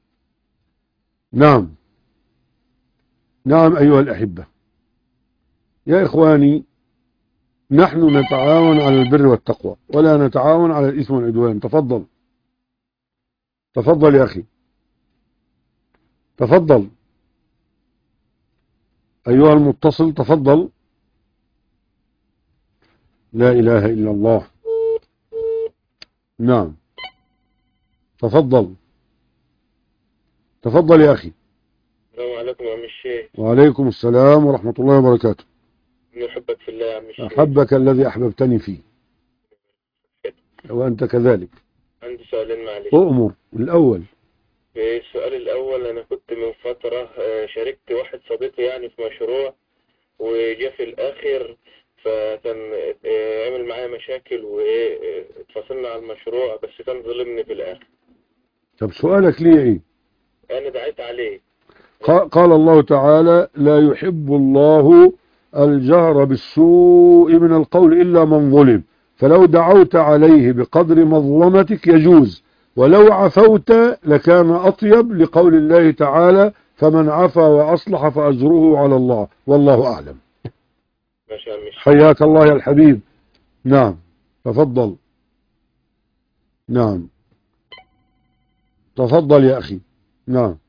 نعم نعم ايها الاحبه، يا اخواني، نحن نتعاون على البر والتقوى ولا نتعاون على الاثم والعدوان. تفضل تفضل يا اخي، تفضل أيها المتصل، تفضل. لا إله إلا الله. نعم تفضل تفضل يا أخي. السلام عليكم يا عم الشيخ. وعليكم السلام ورحمة الله وبركاته. نحبك في الله يا عم الشيخ. أحبك الذي أحببتني فيه وأنت كذلك. عندي سؤالين معلش. أؤمر. الأول، السؤال الأول، أنا كنت من فترة شاركت واحد صديقي يعني في مشروع، وجاء في الآخر فكان عمل معايا معايا مشاكل وايه اتفصلنا عن المشروع، بس كان ظلمني في الاخر. طب سؤالك ليه ايه؟ انا دعيت عليه. قال الله تعالى لا يحب الله الجهر بالسوء من القول إلا من ظلم، فلو دعوت عليه بقدر مظلمتك يجوز، ولو عفوت لكان أطيب، لقول الله تعالى فمن عفا وأصلح فأجره على الله والله أعلم. ماشي يا عم. حياك الله يا الحبيب. نعم تفضل. نعم تفضل يا أخي. نعم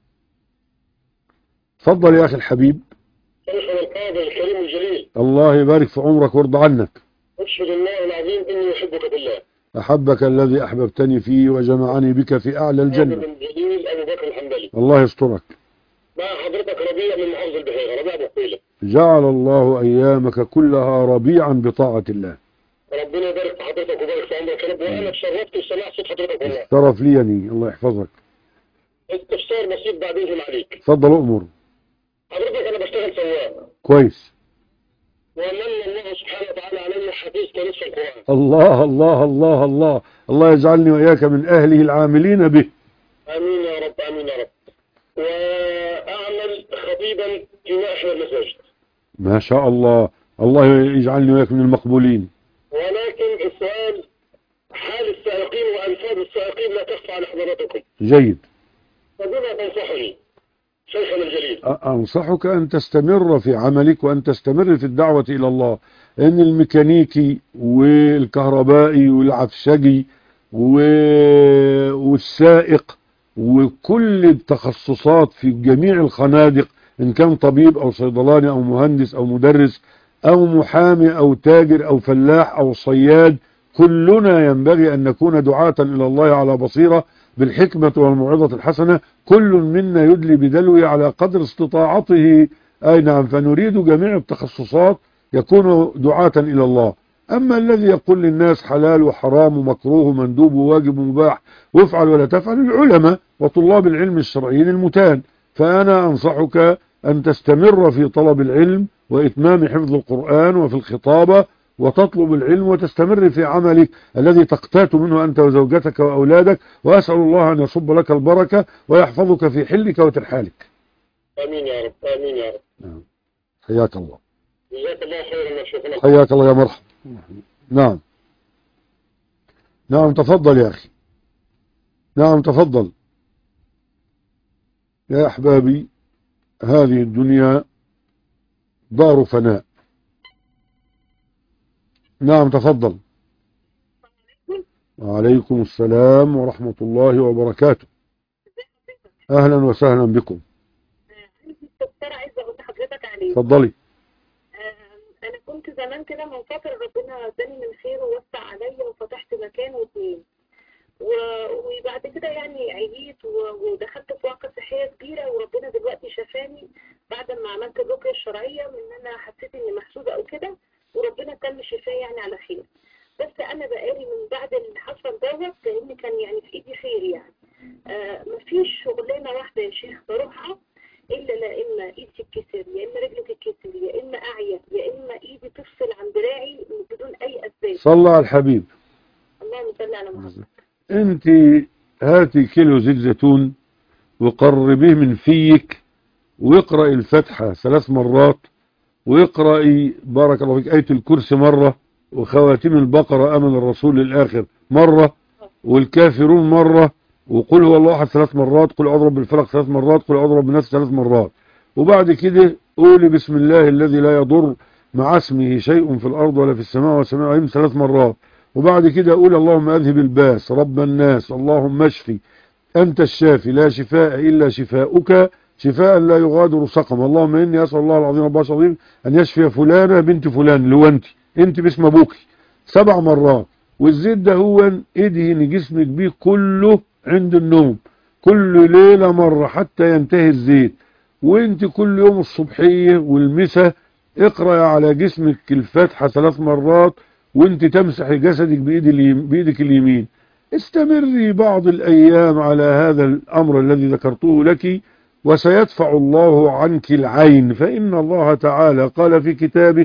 تفضل يا أخي الحبيب. شيخنا القاضي الكريم الجليل، الله يبارك في عمرك ويرضى عنك. أشهد الله العظيم إني أحبك بالله. أحبك الذي أحببتني فيه وجمعني بك في أعلى الجنة. الجليل أبو بكر الحنبلي. الله يسترك. مع حضرتك ربيع من محافظة البحيرة، ربيع أبو قيلة. جعل الله أيامك كلها ربيعا بطاعة الله. ربنا يبارك في حضرتك ويبارك في عمرك يا رب، وأنا اتشرفت وسمعت صوت حضرتك والله. شرف ليني، الله يحفظك. استفسار بسيط بعدين عليك. تفضل أمر. حضرتك أنا بشتغل سواق. كويس. ومن الله سبحانه وتعالى علي حديث كنصف القرآن. الله الله الله الله الله يجعلني وإياك من أهله العاملين به. آمين يا رب، آمين يا رب. وأعمل خطيبا في ناحية المساجد. ما شاء الله، الله يجعلني وإياك من المقبولين. ولكن السؤال، حال السائقين وأنفاذ السائقين لا تخفى على حضراتكم. جيد. فبما تنصحني شيخنا الجليل؟ أنصحك أن تستمر في عملك وأن تستمر في الدعوة إلى الله، لأن الميكانيكي والكهربائي والعفشجي والسائق وكل التخصصات في جميع الخنادق، إن كان طبيب أو صيدلاني أو مهندس أو مدرس أو محامي أو تاجر أو فلاح أو صياد، كلنا ينبغي أن نكون دعاة إلى الله على بصيرة بالحكمة والموعظة الحسنة، كل منا يدلي بدلوه على قدر استطاعته. أي نعم، فنريد جميع التخصصات يكون دعاة إلى الله. أما الذي يقول للناس حلال وحرام ومكروه ومندوب وواجب ومباح وافعل ولا تفعل، العلماء وطلاب العلم الشرعيين المتان. فأنا أنصحك أن تستمر في طلب العلم وإتمام حفظ القرآن وفي الخطابة، وتطلب العلم وتستمر في عملك الذي تقتات منه أنت وزوجتك وأولادك، وأسأل الله أن يصب لك البركة ويحفظك في حلك وترحالك. آمين يا رب، آمين يا رب. حياك الله. جزاك الله خيرا يا شيخنا. حياك الله يا مرحبا. نعم نعم تفضل يا أخي. نعم تفضل يا أحبابي. هذه الدنيا دار فناء. نعم تفضل. وعليكم السلام ورحمة الله وبركاته. أهلا وسهلا بكم. دكتور عايزة أقول لحضرتك عليه. تفضلي. أنا كنت زمان كده من فترة ربنا اداني من خير ووسع عليا وفتحت مكان واتنين، وبعد كده يعني عييت ودخلت في وعكة صحية كبيرة، وربنا دلوقتي شفاني بعد ما عملت الرقية الشرعية من إن أنا حسيت إني محسودة أو كده، وربنا تم شفايا يعني على خير. بس أنا بقالي من بعد اللي حصل دوت لأن كان يعني في إيدي خير يعني. مفيش شغلانة واحدة يا شيخ بروحها إلا لا إما إيدي تتكسر، يا إما رجلي تتكسر، يا إما أعيا، يا إما إيدي تفصل عن دراعي بدون أي أسباب. صلى على الحبيب. اللهم صل على محمد. أنت هاتي كيلو زيت زيتون وقربيه من فيك، واقرأي الفاتحة 3 مرات، واقرأي بارك الله فيك آية الكرسي مرة، وخواتيم البقرة أمن الرسول للآخر مرة، والكافرون مرة، وقل هو الله أحد 3 مرات، قل أضرب بالفلق 3 مرات، قل أضرب بالناس 3 مرات. وبعد كده قولي بسم الله الذي لا يضر مع اسمه شيء في الأرض ولا في السماء والسماء عليم 3 مرات. وبعد كده قول اللهم أذهب الباس رب الناس اللهم اشفي أنت الشافي لا شفاء إلا شفاؤك شفاء لا يغادر سقما. اللهم إني أسأل الله العظيم رب العظيم أن يشفي فلانة بنت فلان اللي هو أنت باسم أبوك 7 مرات. والزيت ده هو ادهن جسمك بيه كله عند النوم كل ليلة مرة حتى ينتهي الزيت. وانت كل يوم الصبحية والمساء اقرأ على جسمك الفاتحة 3 مرات، وانت تمسحي جسدك بإيدك اليمين. استمري بعض الأيام على هذا الأمر الذي ذكرته لك، وسيدفع الله عنك العين، فإن الله تعالى قال في كتابه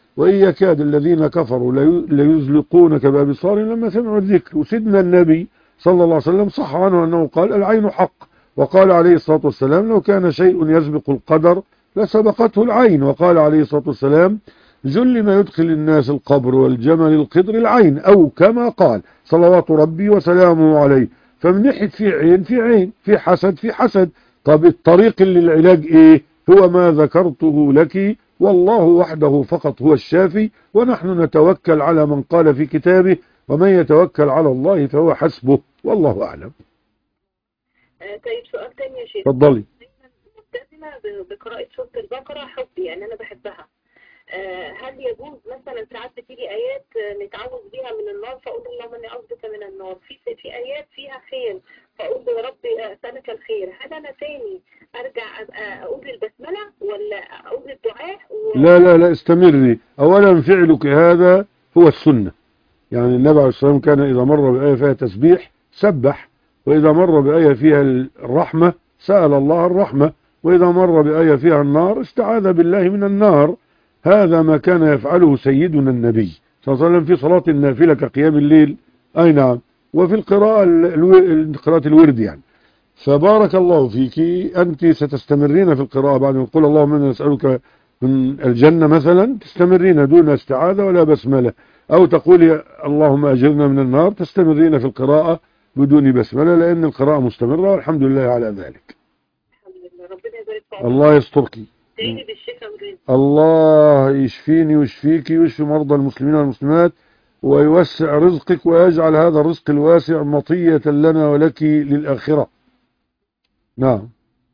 وإن يكاد الذين كفروا ليزلقونك بأبصارهم لما سمعوا الذكر. وسيدنا النبي صلى الله عليه وسلم صح عنه أنه قال العين حق، وقال عليه الصلاة والسلام لو كان شيء يسبق القدر لسبقته العين، وقال عليه الصلاة والسلام جل ما يدخل الناس القبر والجمل القدر العين، أو كما قال صلوات ربي وسلامه عليه. فمن ناحية في عين في عين، في حسد في حسد. طب الطريق للعلاج إيه؟ هو ما ذكرته لك، والله وحده فقط هو الشافي، ونحن نتوكل على من قال في كتابه ومن يتوكل على الله فهو حسبه، والله أعلم. طيب سؤال تاني يا شيخ. اتفضلي. ملتزمة بقراءة سورة البقرة حبي، يعني أنا بحبها. هل يجوز مثلا ساعات بتيجي آيات نتعوذ بيها من النار، فأقول اللهم إني أعوذ بك من النار، في آيات فيها خير فأقول يا رب أسألك الخير، هل أنا تاني أرجع أقول البسملة ولا أقول الدعاء لا استمري. أولا فعلك هذا هو السنة، يعني النبي عليه الصلاة والسلام كان إذا مر بآية فيها تسبيح سبح، وإذا مر بآية فيها الرحمة سأل الله الرحمة، وإذا مر بآية فيها النار استعاذ بالله من النار. هذا ما كان يفعله سيدنا النبي صلى الله عليه وسلم في صلاة النافلة كقيام الليل، أي نعم، وفي القراءة قراءة الورد يعني. فبارك الله فيك، أنت ستستمرين في القراءة بعد ما تقول اللهم إنا نسألك من الجنة مثلا، تستمرين دون استعاذة ولا بسملة، أو تقولي اللهم أجرنا من النار، تستمرين في القراءة بدون بسملة، لأن القراءة مستمرة والحمد لله على ذلك. الحمد لله. ربنا يبارك فيك. الله يسترك. تاني بالشفاء والرزق. الله يشفيني ويشفيك ويشفي مرضى المسلمين والمسلمات، ويوسع رزقك، ويجعل هذا الرزق الواسع مطية لنا ولك للآخرة. نعم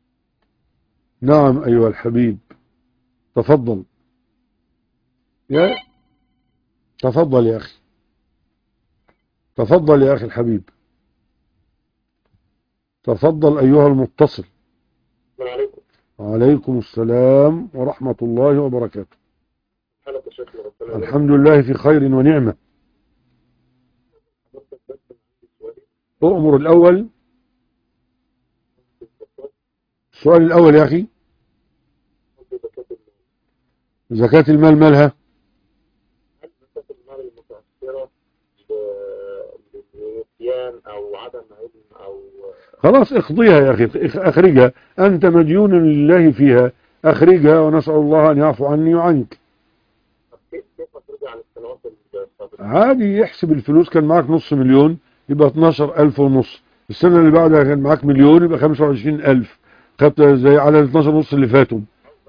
نعم أيها الحبيب، تفضل تفضل يا أخي، تفضل يا أخي الحبيب، تفضل أيها المتصل. السلام عليكم. وعليكم السلام ورحمة الله وبركاته. حالك يا شيخ؟ ربنا الحمد لله في خير ونعمة. أؤمر الأول. السؤال الأول يا أخي، زكاة المال مالها؟ هل زكاة المال المتأثرة بالنسيان أو عدم علم أو خلاص اخضيها يا أخي، أخرجها، أنت مديون لله فيها، أخرجها ونسأل الله أن يعفو عني وعنك. كيف ترجع عن السنوات السابقة؟ عادي، يحسب الفلوس، كان معك نص مليون يبقى 12,000 ونص، السنة اللي بعدها كان معك مليون يبقى 25,000، خدت زي على 12 ونص اللي فاتوا.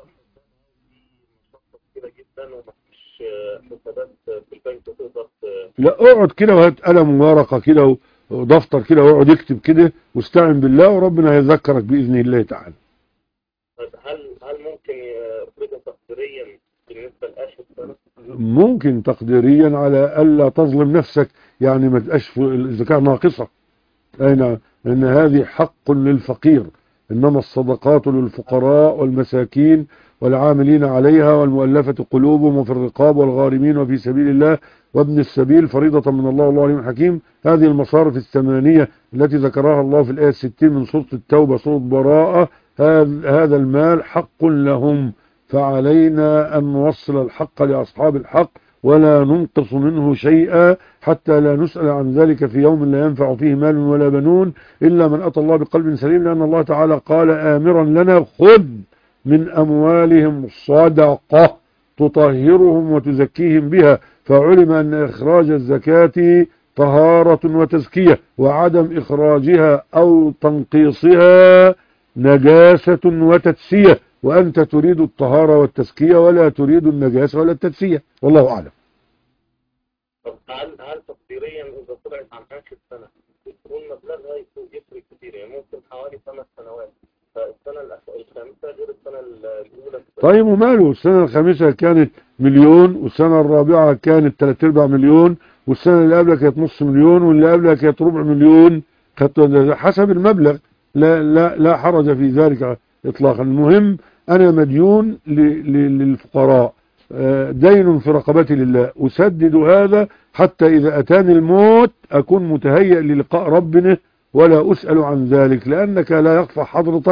كده جدا ومفيش حسابات في البنك تقدر لا اقعد كده وهات قلم وورقة كده ودفتر كده واقعد اكتب كده واستعن بالله وربنا هيذكرك بإذن الله تعالى. هل ممكن يفرضها تقديريا بالنسبة لآخر السنة؟ ممكن تقديريا على ألا تظلم نفسك، يعني ما تبقاش الزكاة ناقصة. أين أن هذه حق للفقير، إنما الصدقات للفقراء والمساكين والعاملين عليها والمؤلفة قلوبهم وفي الرقاب والغارمين وفي سبيل الله وابن السبيل فريضة من الله والله عليم حكيم. هذه المصارف الثمانية التي ذكرها الله في الآية 60 من سورة التوبة سورة براءة، هذا المال حق لهم، فعلينا أن نوصل الحق لأصحاب الحق ولا ننقص منه شيئا حتى لا نسأل عن ذلك في يوم لا ينفع فيه مال ولا بنون إلا من أتى الله بقلب سليم، لأن الله تعالى قال آمرا لنا خذ من أموالهم صدقة تطهرهم وتزكيهم بها، فعلم أن إخراج الزكاة طهارة وتزكية، وعدم إخراجها أو تنقيصها نجاسة وتدسية، وأنت تريد الطهارة والتزكية ولا تريد النجاسة ولا التدسية، والله أعلم. طب هل تقديريا إذا طلعت عن آخر سنة يكون مبلغها يفرق كتير، يعني ممكن حوالي 5 سنوات، فالسنة الخامسة غير السنة الأولى؟ طيب وماله، السنة الخامسة كانت مليون، والسنة الرابعة كانت 3/4 مليون، والسنة اللي قبلها كانت نص مليون، واللي قبلها كانت ربع مليون، حسب المبلغ، لا حرج في ذلك إطلاقا. المهم أنا مديون للفقراء، دين في رقبتي لله، أسدد هذا حتى إذا أتاني الموت أكون متهيئ للقاء ربنا ولا أسأل عن ذلك، لأنك لا يخفى حضرتك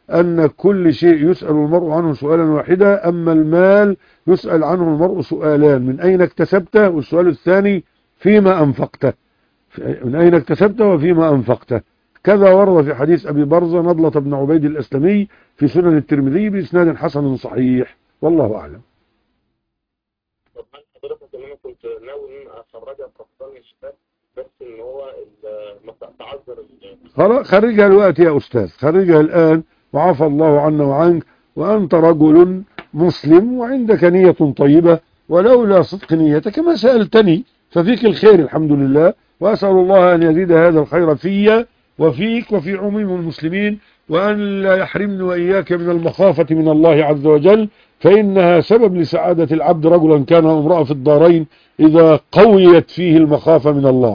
أن كل شيء يسأل المرء عنه سؤالا واحدا، أما المال يسأل عنه المرء سؤالان: من أين اكتسبته؟ والسؤال الثاني: فيما أنفقته. من أين اكتسبته وفيما أنفقته. كذا ورد في حديث أبي برزة نضلة بن عبيد الأسلمي في سنن الترمذي بإسناد حسن صحيح، والله أعلم. طب هل حضرتك ان انا كنت ناوي ان انا اخرجها في رمضان يا شباب، بس ان هو تعذر خلاص خرجها الوقت يا أستاذ، خرجها الآن وعفى الله عنا وعنك، وأنت رجل مسلم وعندك نية طيبة، ولولا صدق نيتك ما سألتني، ففيك الخير الحمد لله، وأسأل الله أن يزيد هذا الخير في وفيك وفي عموم المسلمين، وأن لا يحرمني وإياك من المخافة من الله عز وجل، فإنها سبب لسعادة العبد رجلا كان أو امرأة في الدارين إذا قويت فيه المخافة من الله.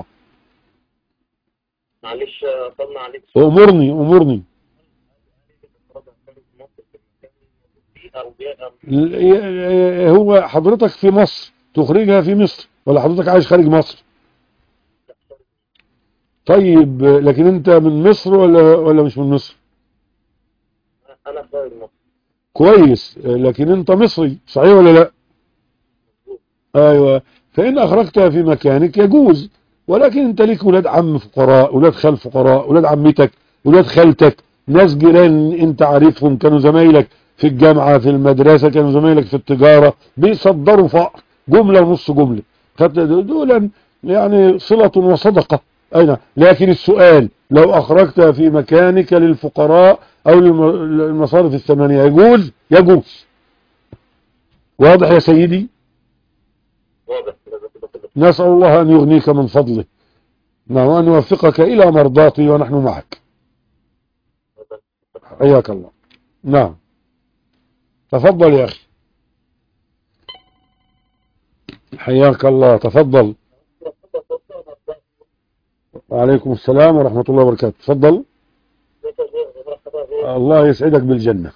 معلش طلع عليك أمرني. هو حضرتك في مصر تخرجها في مصر ولا حضرتك عايش خارج مصر؟ طيب لكن انت من مصر ولا مش من مصر؟ انا خارج مصر. كويس، لكن انت مصري صحيح ولا لا؟ ايوه، فان اخرجتها في مكانك يجوز، ولكن انت ليك ولاد عم فقراء، ولاد خال فقراء، ولاد عمتك، ولاد خالتك، ناس جيران انت عارفهم، كانوا زمايلك في الجامعة في المدرسة، كانوا زمايلك في التجارة، بيصدروا فقر جملة ونص جملة، دول يعني صلة وصدقة. أين؟ لكن السؤال لو أخرجتها في مكانك للفقراء أو للمصارف الثمانية يجوز. واضح يا سيدي؟ واضح. نسأل الله أن يغنيك من فضله، نعم، وأن يوفقك إلى مرضاته ونحن معك. حياك الله. نعم، تفضل يا أخي. حياك الله، تفضل. وعليكم السلام ورحمة الله وبركاته، تفضل. الله يسعدك بالجنة.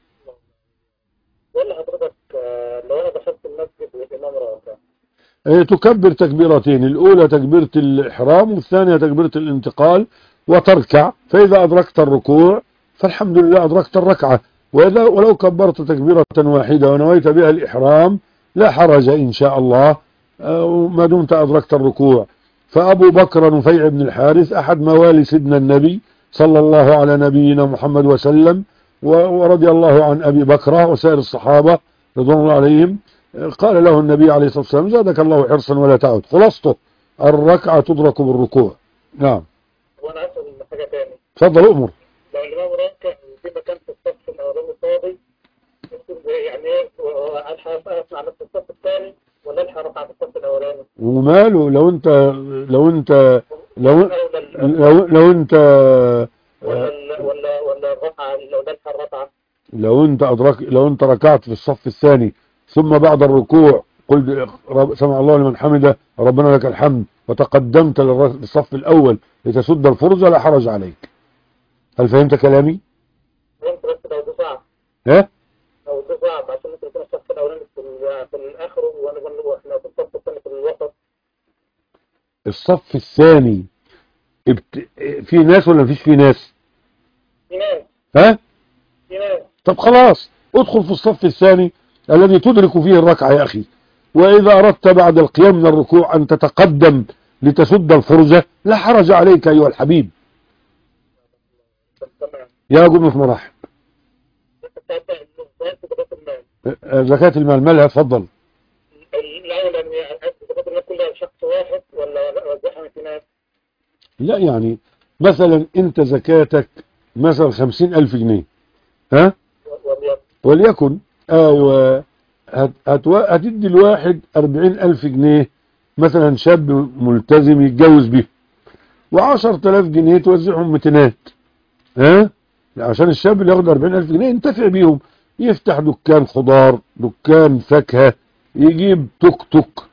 ولا حضرتك لو انا دخلت المسجد والامام راكع تكبر تكبيرتين، الأولى تكبيرة الإحرام والثانية تكبيرة الانتقال، وتركع، فإذا أدركت الركوع فالحمد لله أدركت الركعة، ولو كبرت تكبيرة واحدة ونويت بها الإحرام لا حرج إن شاء الله، ما دمت أدركت الركوع. فأبو بكر نفيع بن الحارث أحد موالي سيدنا النبي صلى الله على نبينا محمد وسلم، ورضي الله عن أبي بكر وسائر الصحابة رضوان الله عليهم، قال له النبي عليه الصلاة والسلام: زادك الله حرصا ولا تعد. خلاصته الركعة تدرك بالركوع. نعم. وانا اسال حاجه ثانيه. تفضل أمر. لو الامام راكع في مكان في الصف الاولاني فاضي، يعني ايه الحق اسمع نفس الصف الثاني ولا الحق ركعه في الصف الاولاني؟ وماله لو انت لو انت ولا الركعه لو الحق الركعه، لو انت ركعت في الصف الثاني ثم بعد الركوع قلت سمع الله لمن حمده ربنا لك الحمد، وتقدمت للصف الأول لتسد الفرجة لا حرج عليك. هل فهمت كلامي؟ فهمت، بس لو ده صعب. ها؟ لو ده صعب عشان ممكن يكون الصف الأولاني في الآخر واحنا في الصف الثاني في الوسط. الصف الثاني في ناس ولا مفيش في ناس؟ في ناس. ها؟ في ناس. طب خلاص ادخل في الصف الثاني الذي تدرك فيه الركعة يا أخي، وإذا أردت بعد القيام من الركوع أن تتقدم لتسد الفرجة لا حرج عليك أيها الحبيب. يا جملة مرحب. زكاة المال مالها؟ تفضل. زكاة المال كلها شخص واحد ولا وزعها في ناس؟ لا يعني مثلا أنت زكاتك مثلا 50,000 جنيه، ها؟ وليكن أيوة، هتدي الواحد 40,000 جنيه مثلا، شاب ملتزم يتجوز به، و10,000 جنيه توزعهم متينات، ها؟ عشان الشاب اللي ياخد 40,000 جنيه ينتفع بيهم، يفتح دكان خضار، دكان فاكهة، يجيب توك توك،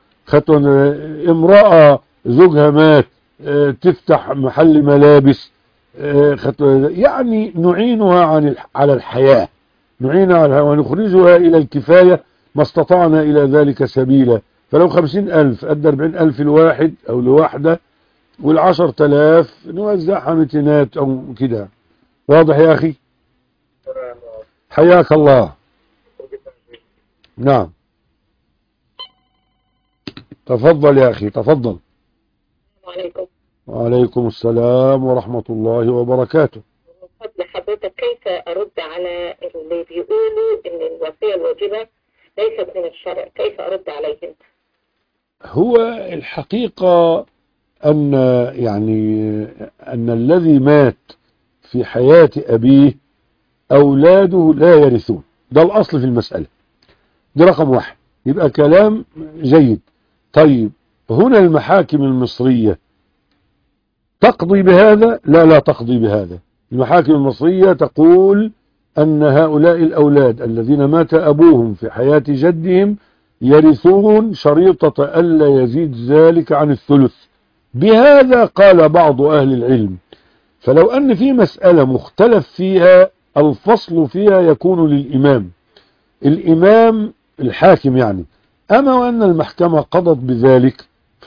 امرأة زوجها مات تفتح محل ملابس، يعني نعينها على الحياة، نعينها ونخرجها إلى الكفاية ما استطعنا إلى ذلك سبيلا. فلو 50,000 أدى 40,000 الواحد أو لواحدة، وال10,000 نوزعها متينات أو كده. واضح يا أخي؟ حياك الله. نعم تفضل يا أخي تفضل. عليكم. وعليكم السلام ورحمة الله وبركاته. فضل حضرتك، كيف أرد على اللي بيقولوا إن الوصية الواجبة ليست من الشرع؟ كيف أرد عليهم؟ هو الحقيقة أن أن الذي مات في حياة أبيه أولاده لا يرثون، ده الأصل في المسألة، ده رقم واحد، يبقى كلام جيد. طيب هنا المحاكم المصرية تقضي بهذا؟ لا تقضي بهذا. المحاكم المصرية تقول أن هؤلاء الأولاد الذين مات أبوهم في حياة جدهم يرثون شريطة ألا يزيد ذلك عن الثلث. بهذا قال بعض أهل العلم. فلو أن في مسألة مختلف فيها الفصل فيها يكون للإمام، الإمام الحاكم يعني. أما وأن المحكمة قضت بذلك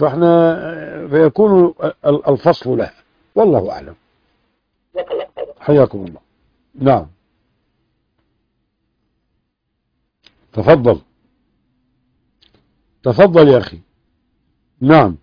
فيكون الفصل لها، والله أعلم. حياكم الله. نعم تفضل تفضل يا أخي. نعم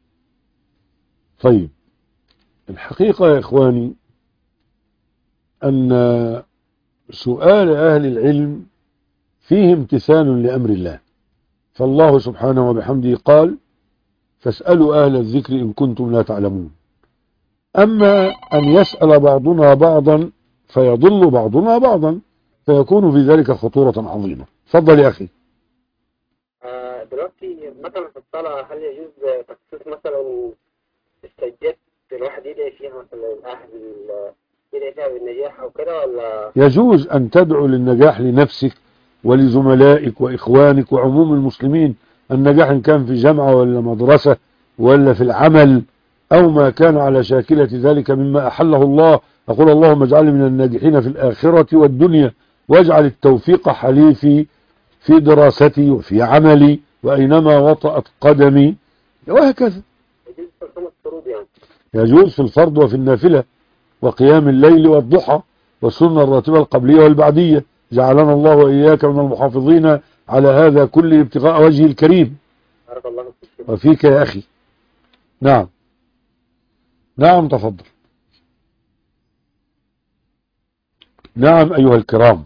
طيب الحقيقة يا إخواني أن سؤال أهل العلم فيه امتثال لأمر الله، فالله سبحانه وبحمده قال فاسألوا أهل الذكر إن كنتم لا تعلمون. أما أن يسأل بعضنا بعضا فيضل بعضنا بعضا فيكون في ذلك خطورة عظيمة. تفضل يا أخي. دلوقتي مثلا في الصلاة هل يجوز تخصيص مثلا السجدات الواحد يدعي فيها مثلا الأهل يدعي فيها بالنجاح أو كده، ولا يجوز أن تدعو للنجاح لنفسك ولزملائك وإخوانك وعموم المسلمين، النجاح إن كان في جامعة ولا مدرسة ولا في العمل أو ما كان على شاكلة ذلك مما أحله الله. أقول اللهم اجعلني من الناجحين في الآخرة والدنيا، واجعل التوفيق حليفي في دراستي وفي عملي وأينما وطأت قدمي، وهكذا. يجوز في الخمس فروض يعني؟ يجوز في الفرض وفي النافلة وقيام الليل والضحى والسنة الراتبة القبلية والبعدية. جعلنا الله وإياك من المحافظين على هذا كله ابتغاء وجهه الكريم. بارك الله فيك. وفيك يا أخي. نعم نعم تفضل. نعم أيها الكرام.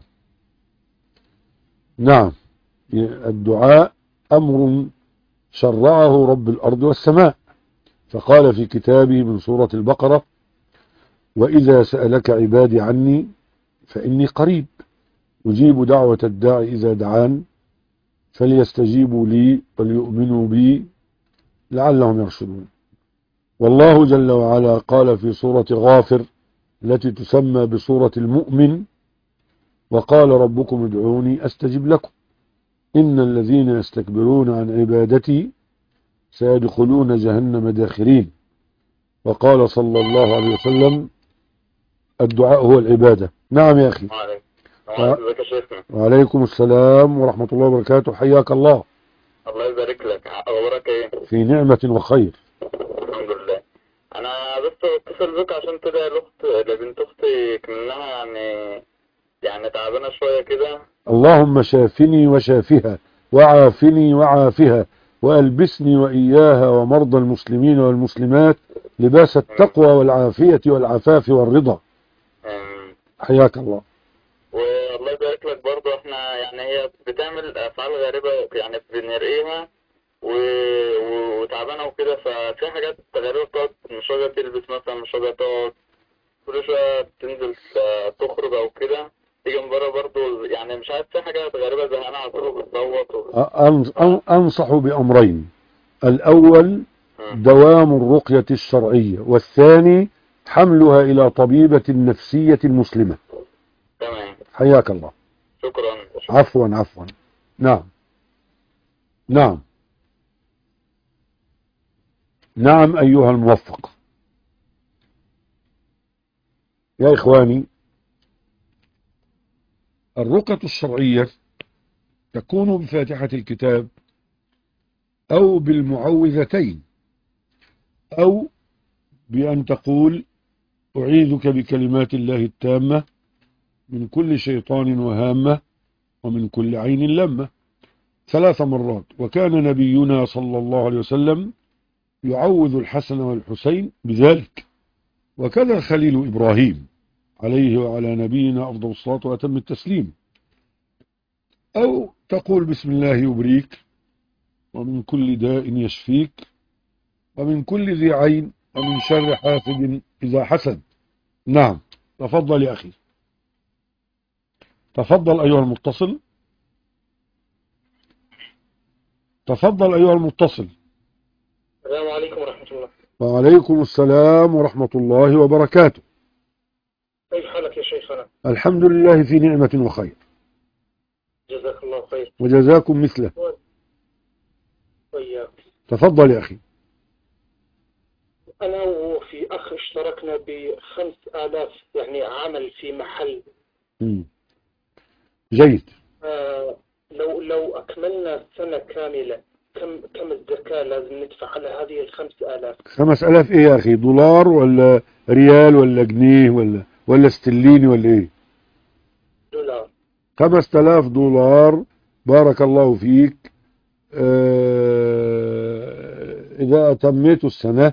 نعم الدعاء أمر شرعه رب الأرض والسماء، فقال في كتابه من سورة البقرة وإذا سألك عبادي عني فإني قريب أجيب دعوة الداعي إذا دعان فليستجيبوا لي وليؤمنوا بي لعلهم يرشدون. والله جل وعلا قال في سورة غافر التي تسمى بسورة المؤمن وقال ربكم ادعوني أستجب لكم إن الذين يستكبرون عن عبادتي سيدخلون جهنم داخرين. وقال صلى الله عليه وسلم الدعاء هو العبادة. نعم يا أخي. وعليكم السلام ورحمة الله وبركاته. حياك الله. الله يبارك لك. أخبارك إيه؟ في نعمة وخير. الحمد لله. أنا بس اتصل بك عشان كده لبنت أختي كمنها يعني تعبانة شوية كده. اللهم شافني وشافها وعافني وعافها وألبسني وإياها ومرضى المسلمين والمسلمات لباس التقوى والعافية والعفاف والرضا. حياك الله. والله يبارك لك برضه. احنا يعني هي بتعمل أفعال غريبة يعني بنرقيها وتعبانة وكده، ففي حاجات غريبة بتقعد مش راضية تلبس مثلا، مش راضية تقعد، كل شوية تنزل تخرج أو كده، تيجي من بره برضه يعني مش عارف، في حاجات غريبة زهقانة على طول وبتصوت أنصح بأمرين: الأول دوام الرقية الشرعية، والثاني حملها إلى طبيبة نفسية مسلمة. تمام. حياك الله. شكرا. عفوا عفوا. نعم نعم نعم أيها الموفق. يا إخواني، الرقية الشرعية تكون بفاتحة الكتاب أو بالمعوذتين أو بأن تقول أعيذك بكلمات الله التامة من كل شيطان وهامة ومن كل عين لمة 3 مرات. وكان نبينا صلى الله عليه وسلم يعوذ الحسن والحسين بذلك، وكذا الخليل إبراهيم عليه وعلى نبينا أفضل الصلاة وأتم التسليم. أو تقول بسم الله يبريك، ومن كل داء يشفيك، ومن كل ذي عين، ومن شر حاسد إذا حسد. نعم، تفضل يا أخي، تفضل أيها المتصل، تفضل أيها المتصل. السلام عليكم ورحمة الله. وعليكم السلام ورحمة الله وبركاته. كيف حالك يا شيخنا؟ الحمد لله في نعمة وخير. جزاك الله خير. وجزاكم مثله. وإياك. تفضل يا أخي. أنا وفي أخ اشتركنا ب5,000 يعني عمل في محل. جيد. لو أكملنا سنة كاملة كم الزكاة لازم ندفع على هذه 5,000؟ 5,000 إيه يا أخي؟ دولار ولا ريال ولا جنيه ولا استرليني ولا إيه؟ دولار. 5,000 دولار. بارك الله فيك. إذا أتميت السنة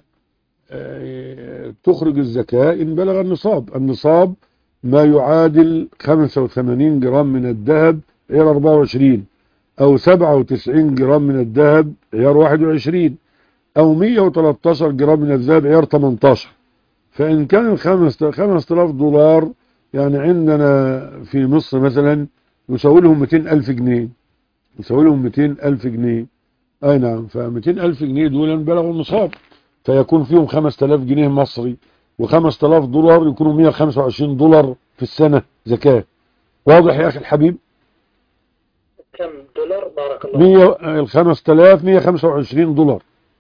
تخرج الزكاة إن بلغ النصاب. النصاب ما يعادل 85 جرام من الذهب عيار 24، أو 97 جرام من الذهب عيار 21، أو 113 جرام من الذهب عيار 18. فإن كان 5,000 دولار يعني عندنا في مصر مثلا يساوي لهم 200,000 جنيه، يساوي لهم 200,000 جنيه. أي نعم. ف200,000 جنيه دول بلغوا النصاب، فيكون فيهم 5,000 جنيه مصري، و5,000 دولار يكونوا 125 دولار في السنة زكاة. واضح يا أخي الحبيب؟ كم دولار؟ بارك الله. 5,000 125 دولار.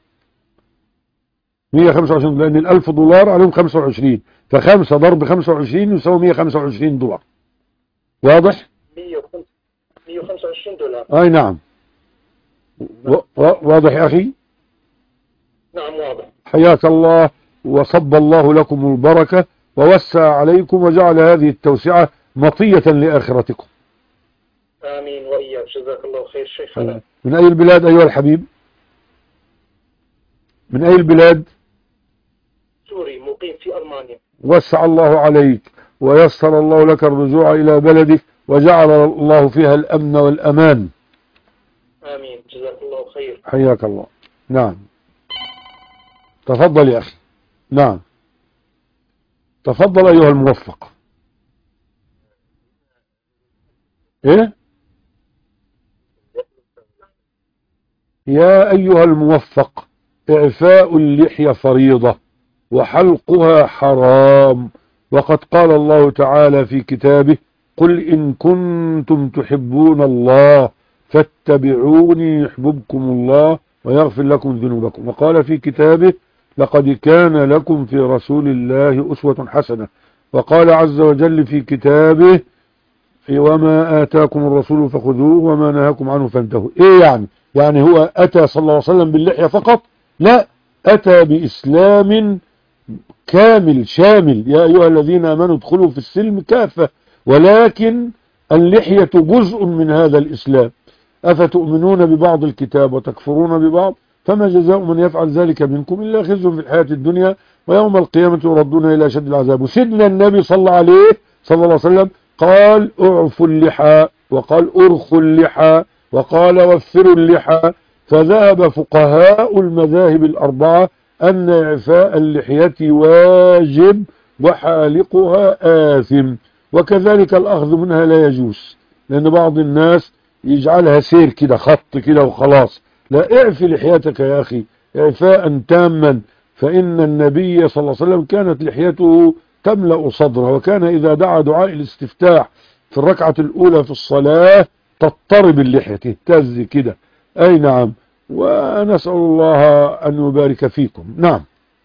125، لأن 1000 دولار عليهم 25، ف5 ضرب 25 يساوي 125 دولار. واضح؟ 125 دولار. أي نعم. واضح يا أخي؟ نعم واضح. حياك الله، وصب الله لكم البركة ووسع عليكم وجعل هذه التوسعة مطية لآخرتكم. آمين وإياك. جزاك الله خير شيخنا. من أي البلاد أيها الحبيب؟ من أي البلاد؟ سوري، مقيم في ألمانيا. وسع الله عليك ويسر الله لك الرجوع إلى بلدك وجعل الله فيها الأمن والأمان. آمين. جزاك الله خير. حياك الله. نعم، تفضل يا أخي. نعم، تفضل أيها الموفق. إيه؟ يا أيها الموفق، إعفاء اللحية فريضة وحلقها حرام، وقد قال الله تعالى في كتابه: قل إن كنتم تحبون الله فاتبعوني يحببكم الله ويغفر لكم ذنوبكم. وقال في كتابه: لقد كان لكم في رسول الله أسوة حسنة. وقال عز وجل في كتابه: وما آتاكم الرسول فخذوه وما نهاكم عنه فانتهوا. إيه يعني هو أتى صلى الله عليه وسلم باللحية فقط؟ لا، أتى بإسلام كامل شامل. يا أيها الذين آمنوا ادخلوا في السلم كافة، ولكن اللحية جزء من هذا الإسلام. أفتؤمنون ببعض الكتاب وتكفرون ببعض، فما جزاء من يفعل ذلك منكم إلا خزي في الحياة الدنيا ويوم القيامة يردون إلى أشد العذاب. وسيدنا النبي صلى الله عليه وسلم قال: اعفوا اللحى، وقال: ارخوا اللحى، وقال: وفروا اللحى. فذهب فقهاء المذاهب الأربعة أن إعفاء اللحية واجب وحالقها آثم، وكذلك الأخذ منها لا يجوز، لأن بعض الناس يجعلها سير كده، خط كده وخلاص. لا، اعفي لحيتك يا أخي إعفاء تاما، فإن النبي صلى الله عليه وسلم كانت لحيته تملأ صدره، وكان إذا دعا دعاء الاستفتاح في الركعة الأولى في الصلاة تضطرب اللحية، تهتز كده. أي نعم. ونسأل الله أن يبارك فيكم. نعم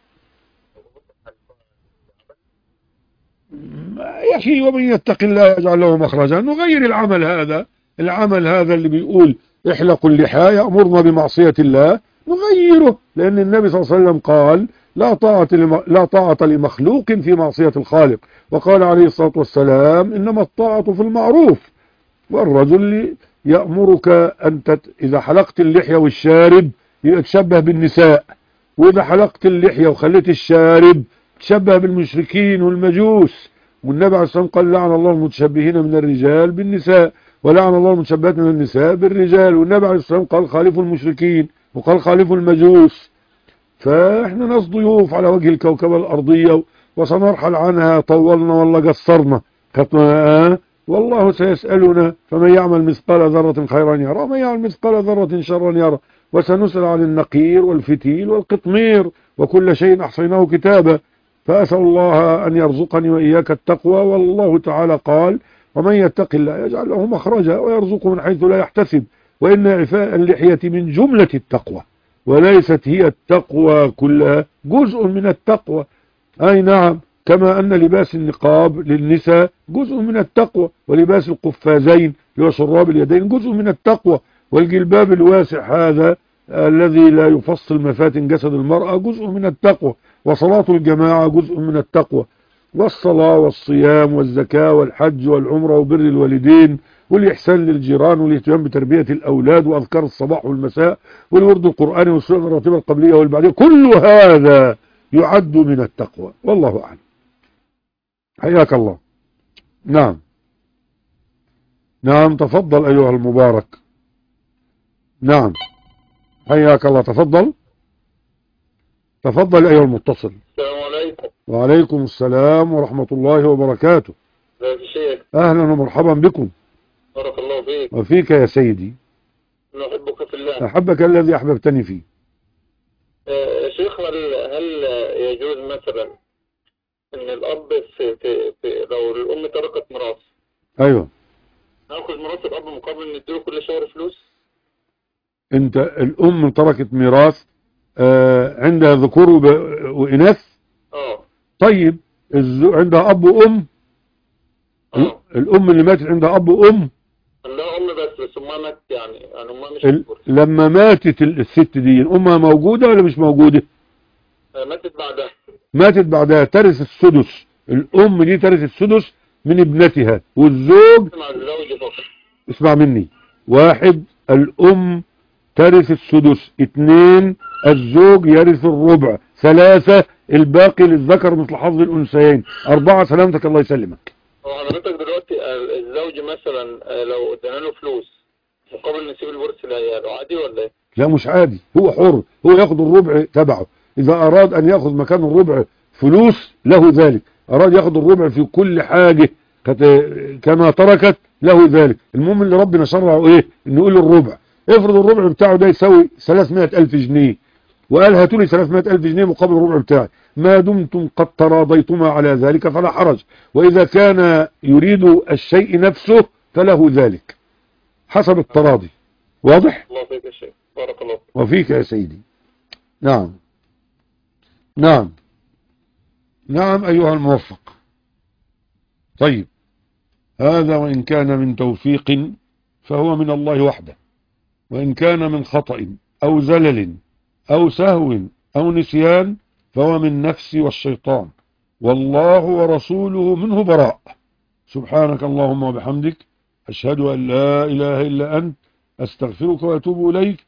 يا أخي، ومن يتق الله يجعل له مخرجا. نغير العمل هذا اللي بيقول احلقوا اللحى يأمرنا بمعصية الله، نغيره، لأن النبي صلى الله عليه وسلم قال: لا طاعة لمخلوق في معصية الخالق. وقال عليه الصلاة والسلام إنما الطاعة في المعروف. والرجل يأمرك إذا حلقت اللحية والشارب يتشبه بالنساء، وإذا حلقت اللحية وخليت الشارب تشبه بالمشركين والمجوس. والنبي عليه الصلاة والسلام قال لعن الله المتشبهين من الرجال بالنساء، ولعن الله المتشبهات من النساء بالرجال. والنبي عليه الصلاة والسلام قال خالفوا المشركين وقال خالفوا المجوس. فإحنا ناس ضيوف على وجه الكوكبة الأرضية، وسنرحل عنها طولنا ولا قصرنا. والله سيسألنا، فمن يعمل مثقال ذرة خيرا يرى ومن يعمل مثقال ذرة شرا يرى. وسنسأل عن النقير والفتيل والقطمير، وكل شيء أحصيناه كتابا. فأسأل الله أن يرزقني وإياك التقوى. والله تعالى قال ومن يتق الله يجعل له مخرجا ويرزقه من حيث لا يحتسب. وإن إعفاء اللحية من جملة التقوى، وليست هي التقوى كلها، جزء من التقوى. أي نعم، كما أن لباس النقاب للنساء جزء من التقوى، ولباس القفازين وشراب اليدين جزء من التقوى، والجلباب الواسع هذا الذي لا يفصل مفاتن جسد المرأة جزء من التقوى، وصلاة الجماعة جزء من التقوى، والصلاة والصيام والزكاة والحج والعمرة وبر الوالدين والإحسان للجيران والاهتمام بتربية الأولاد وأذكار الصباح والمساء والورد القرآني والسنة الراتبة القبلية والبعدية، كل هذا يعد من التقوى. والله أعلم. حياك الله. نعم نعم، تفضل أيها المبارك. نعم حياك الله، تفضل تفضل أيها المتصل. السلام عليكم. وعليكم السلام ورحمة الله وبركاته. ازيك يا شيخ؟ أهلا ومرحبا بكم. بارك الله فيك. وفيك يا سيدي. نحبك في الله. أحبك الذي أحببتني فيه. يا شيخ، هل يجوز مثلا ان الاب في لو الام تركت ميراث، أيوه، ناخذ ميراث الاب مقابل نديله كل شهر فلوس؟ أنت الأم تركت ميراث عندها ذكور وإناث. طيب عندها أب وأم. الأم اللي ماتت عندها أب وأم. عندها أم بس أمها ماتت، يعني أمها مش لما ماتت الست دي أمها موجودة ولا مش موجودة؟ ماتت بعدها ترث السدس. الأم دي ترث السدس من ابنتها، والزوج اسمع مني. 1 الأم ترث السدس، 2 الزوج يرث الربع، 3 الباقي للذكر مثل حظ الأنثيين، 4 سلامتك الله يسلمك. حضرتك دلوقتي الزوج مثلا لو ادينا له فلوس مقابل نسيب الورث لعياله، عادي ولا ايه؟ لا مش عادي، هو حر، هو ياخد الربع تبعه. إذا أراد أن ياخد مكان الربع فلوس له ذلك، أراد ياخد الربع في كل حاجة كما تركت له ذلك. المهم اللي ربنا شرعه إيه؟ إنه يقول الربع. افرض الربع بتاعه ده يساوي 300,000 جنيه، وقال هاتوا لي 300,000 جنيه مقابل الربع بتاعي، ما دمتم قد تراضيتما على ذلك فلا حرج. وإذا كان يريد الشيء نفسه فله ذلك حسب التراضي. واضح؟ الله فيك يا شيخ، بارك الله فيك. وفيك يا سيدي. نعم نعم نعم أيها الموفق. طيب، هذا وإن كان من توفيق فهو من الله وحده، وإن كان من خطأ أو زلل أو سهو أو نسيان فهو من نفسي والشيطان، والله ورسوله منه براء. سبحانك اللهم وبحمدك، أشهد أن لا إله إلا أنت، أستغفرك وأتوب إليك.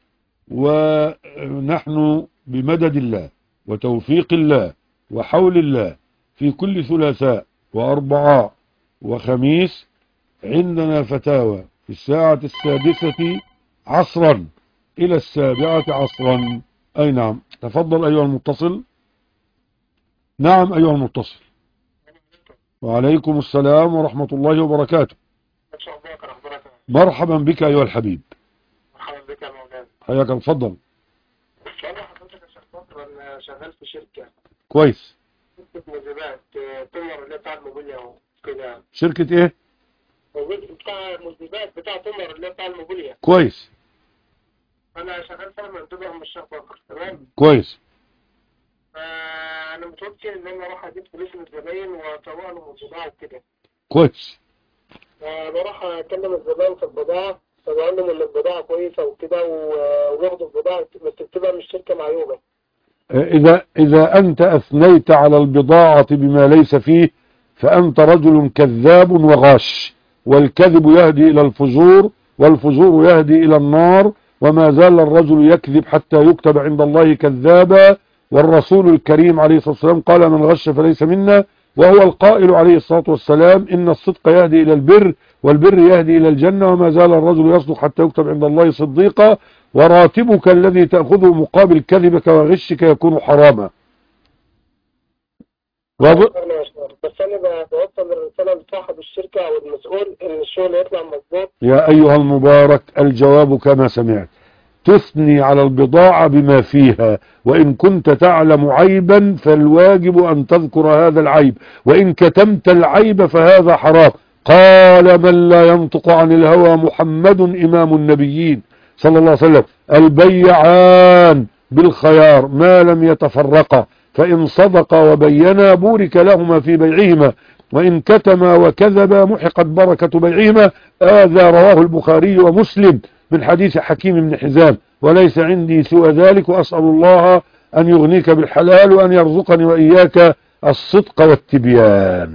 ونحن بمدد الله وتوفيق الله وحول الله في كل ثلاثاء وأربعاء وخميس عندنا فتاوى في الساعة 6 عصرا إلى 7 عصرا. أي نعم، تفضل أيها المتصل. نعم أيها المتصل. وعليكم السلام ورحمة الله وبركاته. مرحبا بك أيها الحبيب. مرحبا بك يا مولانا. حياك، تفضل. انا حضرتك يا شيخ فتره انا شغال في شركه كويس. شركه مزيبات تمر اللي بتاع الموبيليا وكده. شركة ايه؟ بتاع مزيبات بتاع تمر اللي بتاع الموبيليا. كويس. انا شغال فيها منتبه من الشيخ بكر. تمام. كويس. انا متوكل ان انا اروح اجيب فلوس من الزباين واسوق لهم البضاعه وكده. كويس. بروح اكلم الزبائن في البضاعه، فبقول لهم ان البضاعه كويسه وكده، وياخدوا البضاعه بس تبقى من الشركه معيوبه. إذا أنت أثنيت على البضاعة بما ليس فيه فأنت رجل كذاب وغاش، والكذب يهدي إلى الفجور، والفجور يهدي إلى النار، وما زال الرجل يكذب حتى يكتب عند الله كذابا. والرسول الكريم عليه الصلاة والسلام قال من غش فليس منا، وهو القائل عليه الصلاة والسلام إن الصدق يهدي إلى البر، والبر يهدي إلى الجنة، وما زال الرجل يصدق حتى يكتب عند الله صديقا، وراتبك الذي تأخذه مقابل كذبك وغشك يكون حراما. بس انا بوصل الرساله لصاحب الشركه او المسؤول ان الشغل يطلع مظبوط. يا أيها المبارك، الجواب كما سمعت، تثني على البضاعة بما فيها، وإن كنت تعلم عيبا فالواجب أن تذكر هذا العيب، وإن كتمت العيب فهذا حرام. قال من لا ينطق عن الهوى محمد إمام النبيين صلى الله عليه وسلم: البيعان بالخيار ما لم يتفرقا، فإن صدقا وبينا بورك لهما في بيعهما، وإن كتما وكذبا محقت بركة بيعهما. هذا رواه البخاري ومسلم من حديث حكيم بن حزام، وليس عندي سوى ذلك، وأسأل الله أن يغنيك بالحلال وأن يرزقني وإياك الصدق والتبيان.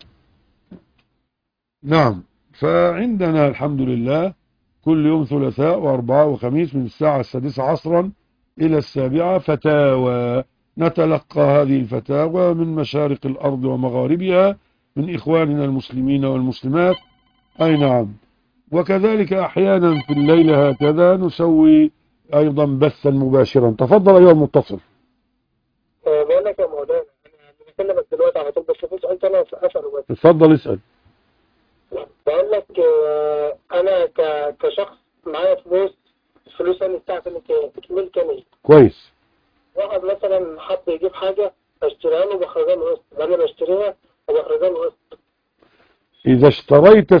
نعم، فعندنا الحمد لله كل يوم ثلاثاء وأربعاء وخميس من الساعة 6 عصرا إلى 7 فتاوى، نتلقى هذه الفتاوى من مشارق الأرض ومغاربها من إخواننا المسلمين والمسلمات. أي نعم، وكذلك أحيانا في الليل هكذا نسوي أيضا بثا مباشرا. تفضل أيها المتصل. بقول لك يا مولانا، انا بكلمك دلوقتي على طول، بس في سؤال تاني اساله بس. تفضل اسأل. بقول لك انا كشخص معايا فلوس انا بتاعتي ملك انا. كويس. واحد مثلا حب يجيب حاجه اشتريها له وبخرجها له قسط، انا بشتريها وبخرجها له قسط. إذا اشتريت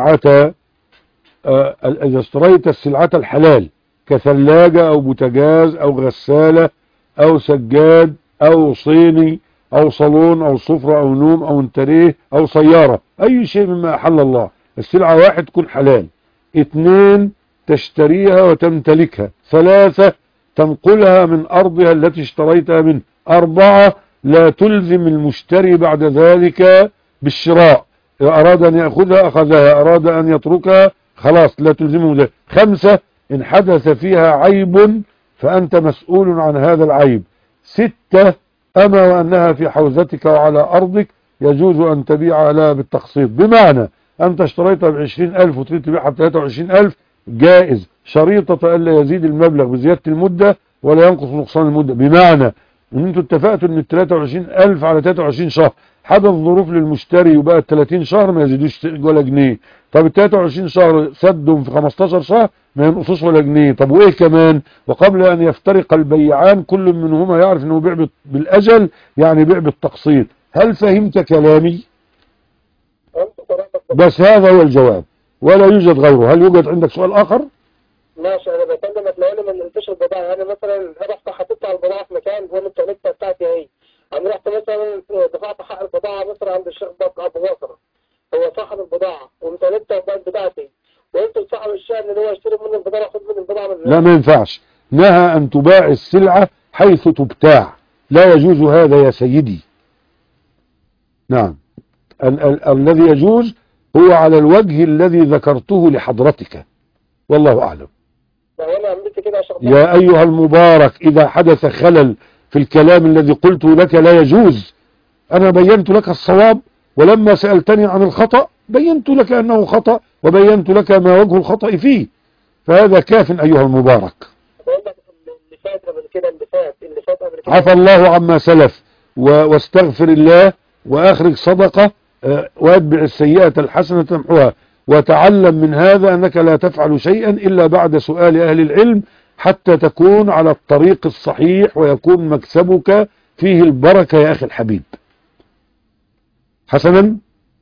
السلعة الحلال كثلاجة أو بوتاجاز أو غسالة أو سجاد أو صيني أو صالون أو سفرة أو نوم أو انتريه أو سيارة، أي شيء مما أحل الله، السلعة 1 تكون حلال، 2 تشتريها وتمتلكها، 3 تنقلها من أرضها التي اشتريتها منه، 4 لا تلزم المشتري بعد ذلك بالشراء، إذا أراد أن يأخذها أخذها، أراد أن يتركها خلاص لا تلزمه ذلك. 5 إن حدث فيها عيب فأنت مسؤول عن هذا العيب. 6 أما وأنها في حوزتك وعلى أرضك يجوز أن تبيعها لها بالتقسيط، بمعنى أنت اشتريتها ب20,000 وتريد تبيعها ب23,000 جائز، شريطة ألا يزيد المبلغ بزيادة المدة ولا ينقص نقصان المدة، بمعنى ان انتوا اتفقتوا ان 23,000 على 23 شهر، حدث ظروف للمشتري وبقى 30 شهر ما يزيدوش ولا جنيه، طب ال 23 شهر سدهم في 15 شهر ما ينقصوش ولا جنيه، طب وايه كمان؟ وقبل ان يفترق البيعان كل منهما يعرف انه بيع بالاجل، يعني بيع بالتقسيط. هل فهمت كلامي؟ بس هذا هو الجواب ولا يوجد غيره. هل يوجد عندك سؤال اخر؟ ماشي، انا بكلمك لان ما ننتش البضاعه، يعني مثلا رحت حطيتها على البضاعه في مكان وانا التالتة بتاعتي اهي، انا رحت مثلا دفعت حق البضاعه مثلا عند الشيخ ابو بكر، هو صاحب البضاعه ومتالتة وبقت بتاعتي، وانت صاحب الشأن اللي هو يشتري مني البضاعه خد مني البضاعه من لا ما ينفعش، نهى ان تباع السلعه حيث تبتاع، لا يجوز هذا يا سيدي. نعم، الذي يجوز هو على الوجه الذي ذكرته لحضرتك، والله أعلم. يا أيها المبارك، إذا حدث خلل في الكلام الذي قلته لك لا يجوز. أنا بينت لك الصواب، ولما سألتني عن الخطأ بينت لك أنه خطأ وبينت لك ما وجه الخطأ فيه، فهذا كاف أيها المبارك. عفى الله عما سلف، واستغفر الله واخرج صدقة واتبع السيئة الحسنة تمحوها، وتعلم من هذا أنك لا تفعل شيئا إلا بعد سؤال أهل العلم حتى تكون على الطريق الصحيح ويكون مكسبك فيه البركة يا أخي الحبيب. حسنا،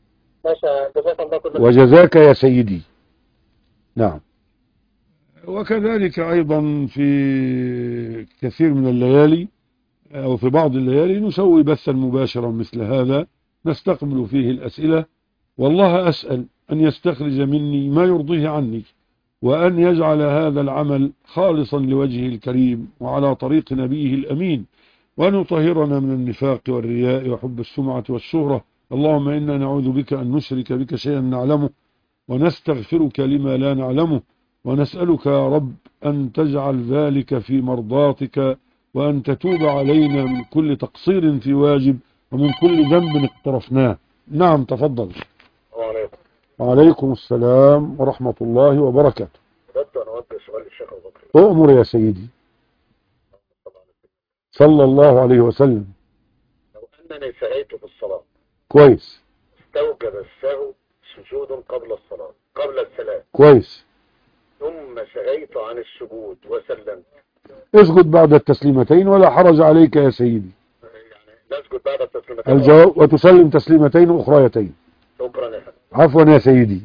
وجزاك يا سيدي. نعم، وكذلك أيضا في كثير من الليالي أو في بعض الليالي نسوي بثا مباشرا مثل هذا نستقبل فيه الأسئلة، والله أسأل أن يستخرج مني ما يرضيه عني، وأن يجعل هذا العمل خالصا لوجهه الكريم وعلى طريق نبيه الأمين وأن يطهرنا من النفاق والرياء وحب السمعة والشهرة. اللهم إنا نعوذ بك أن نشرك بك شيئا نعلمه ونستغفرك لما لا نعلمه، ونسألك يا رب أن تجعل ذلك في مرضاتك، وأن تتوب علينا من كل تقصير في واجب ومن كل ذنب اقترفناه. نعم تفضل. وعليكم. وعليكم السلام ورحمة الله وبركاته. بدأت أنا أوجه سؤال للشيخ أبو بكر. أؤمر يا سيدي. صلى الله عليه وسلم. لو أنني سعيت في الصلاة كويس. استوجب السهو سجود قبل الصلاة قبل السلام، كويس. ثم سعيت عن السجود وسلمت، اسجد بعد التسليمتين ولا حرج عليك يا سيدي. يعني نسجد بعد التسليمتين الجواب وتسلم تسليمتين أخريتين. شكرا يا فندم. عفوا يا سيدي.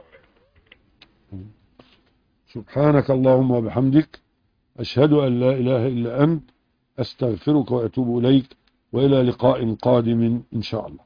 سبحانك اللهم وبحمدك، أشهد أن لا إله إلا أنت، أستغفرك وأتوب إليك، وإلى لقاء قادم إن شاء الله.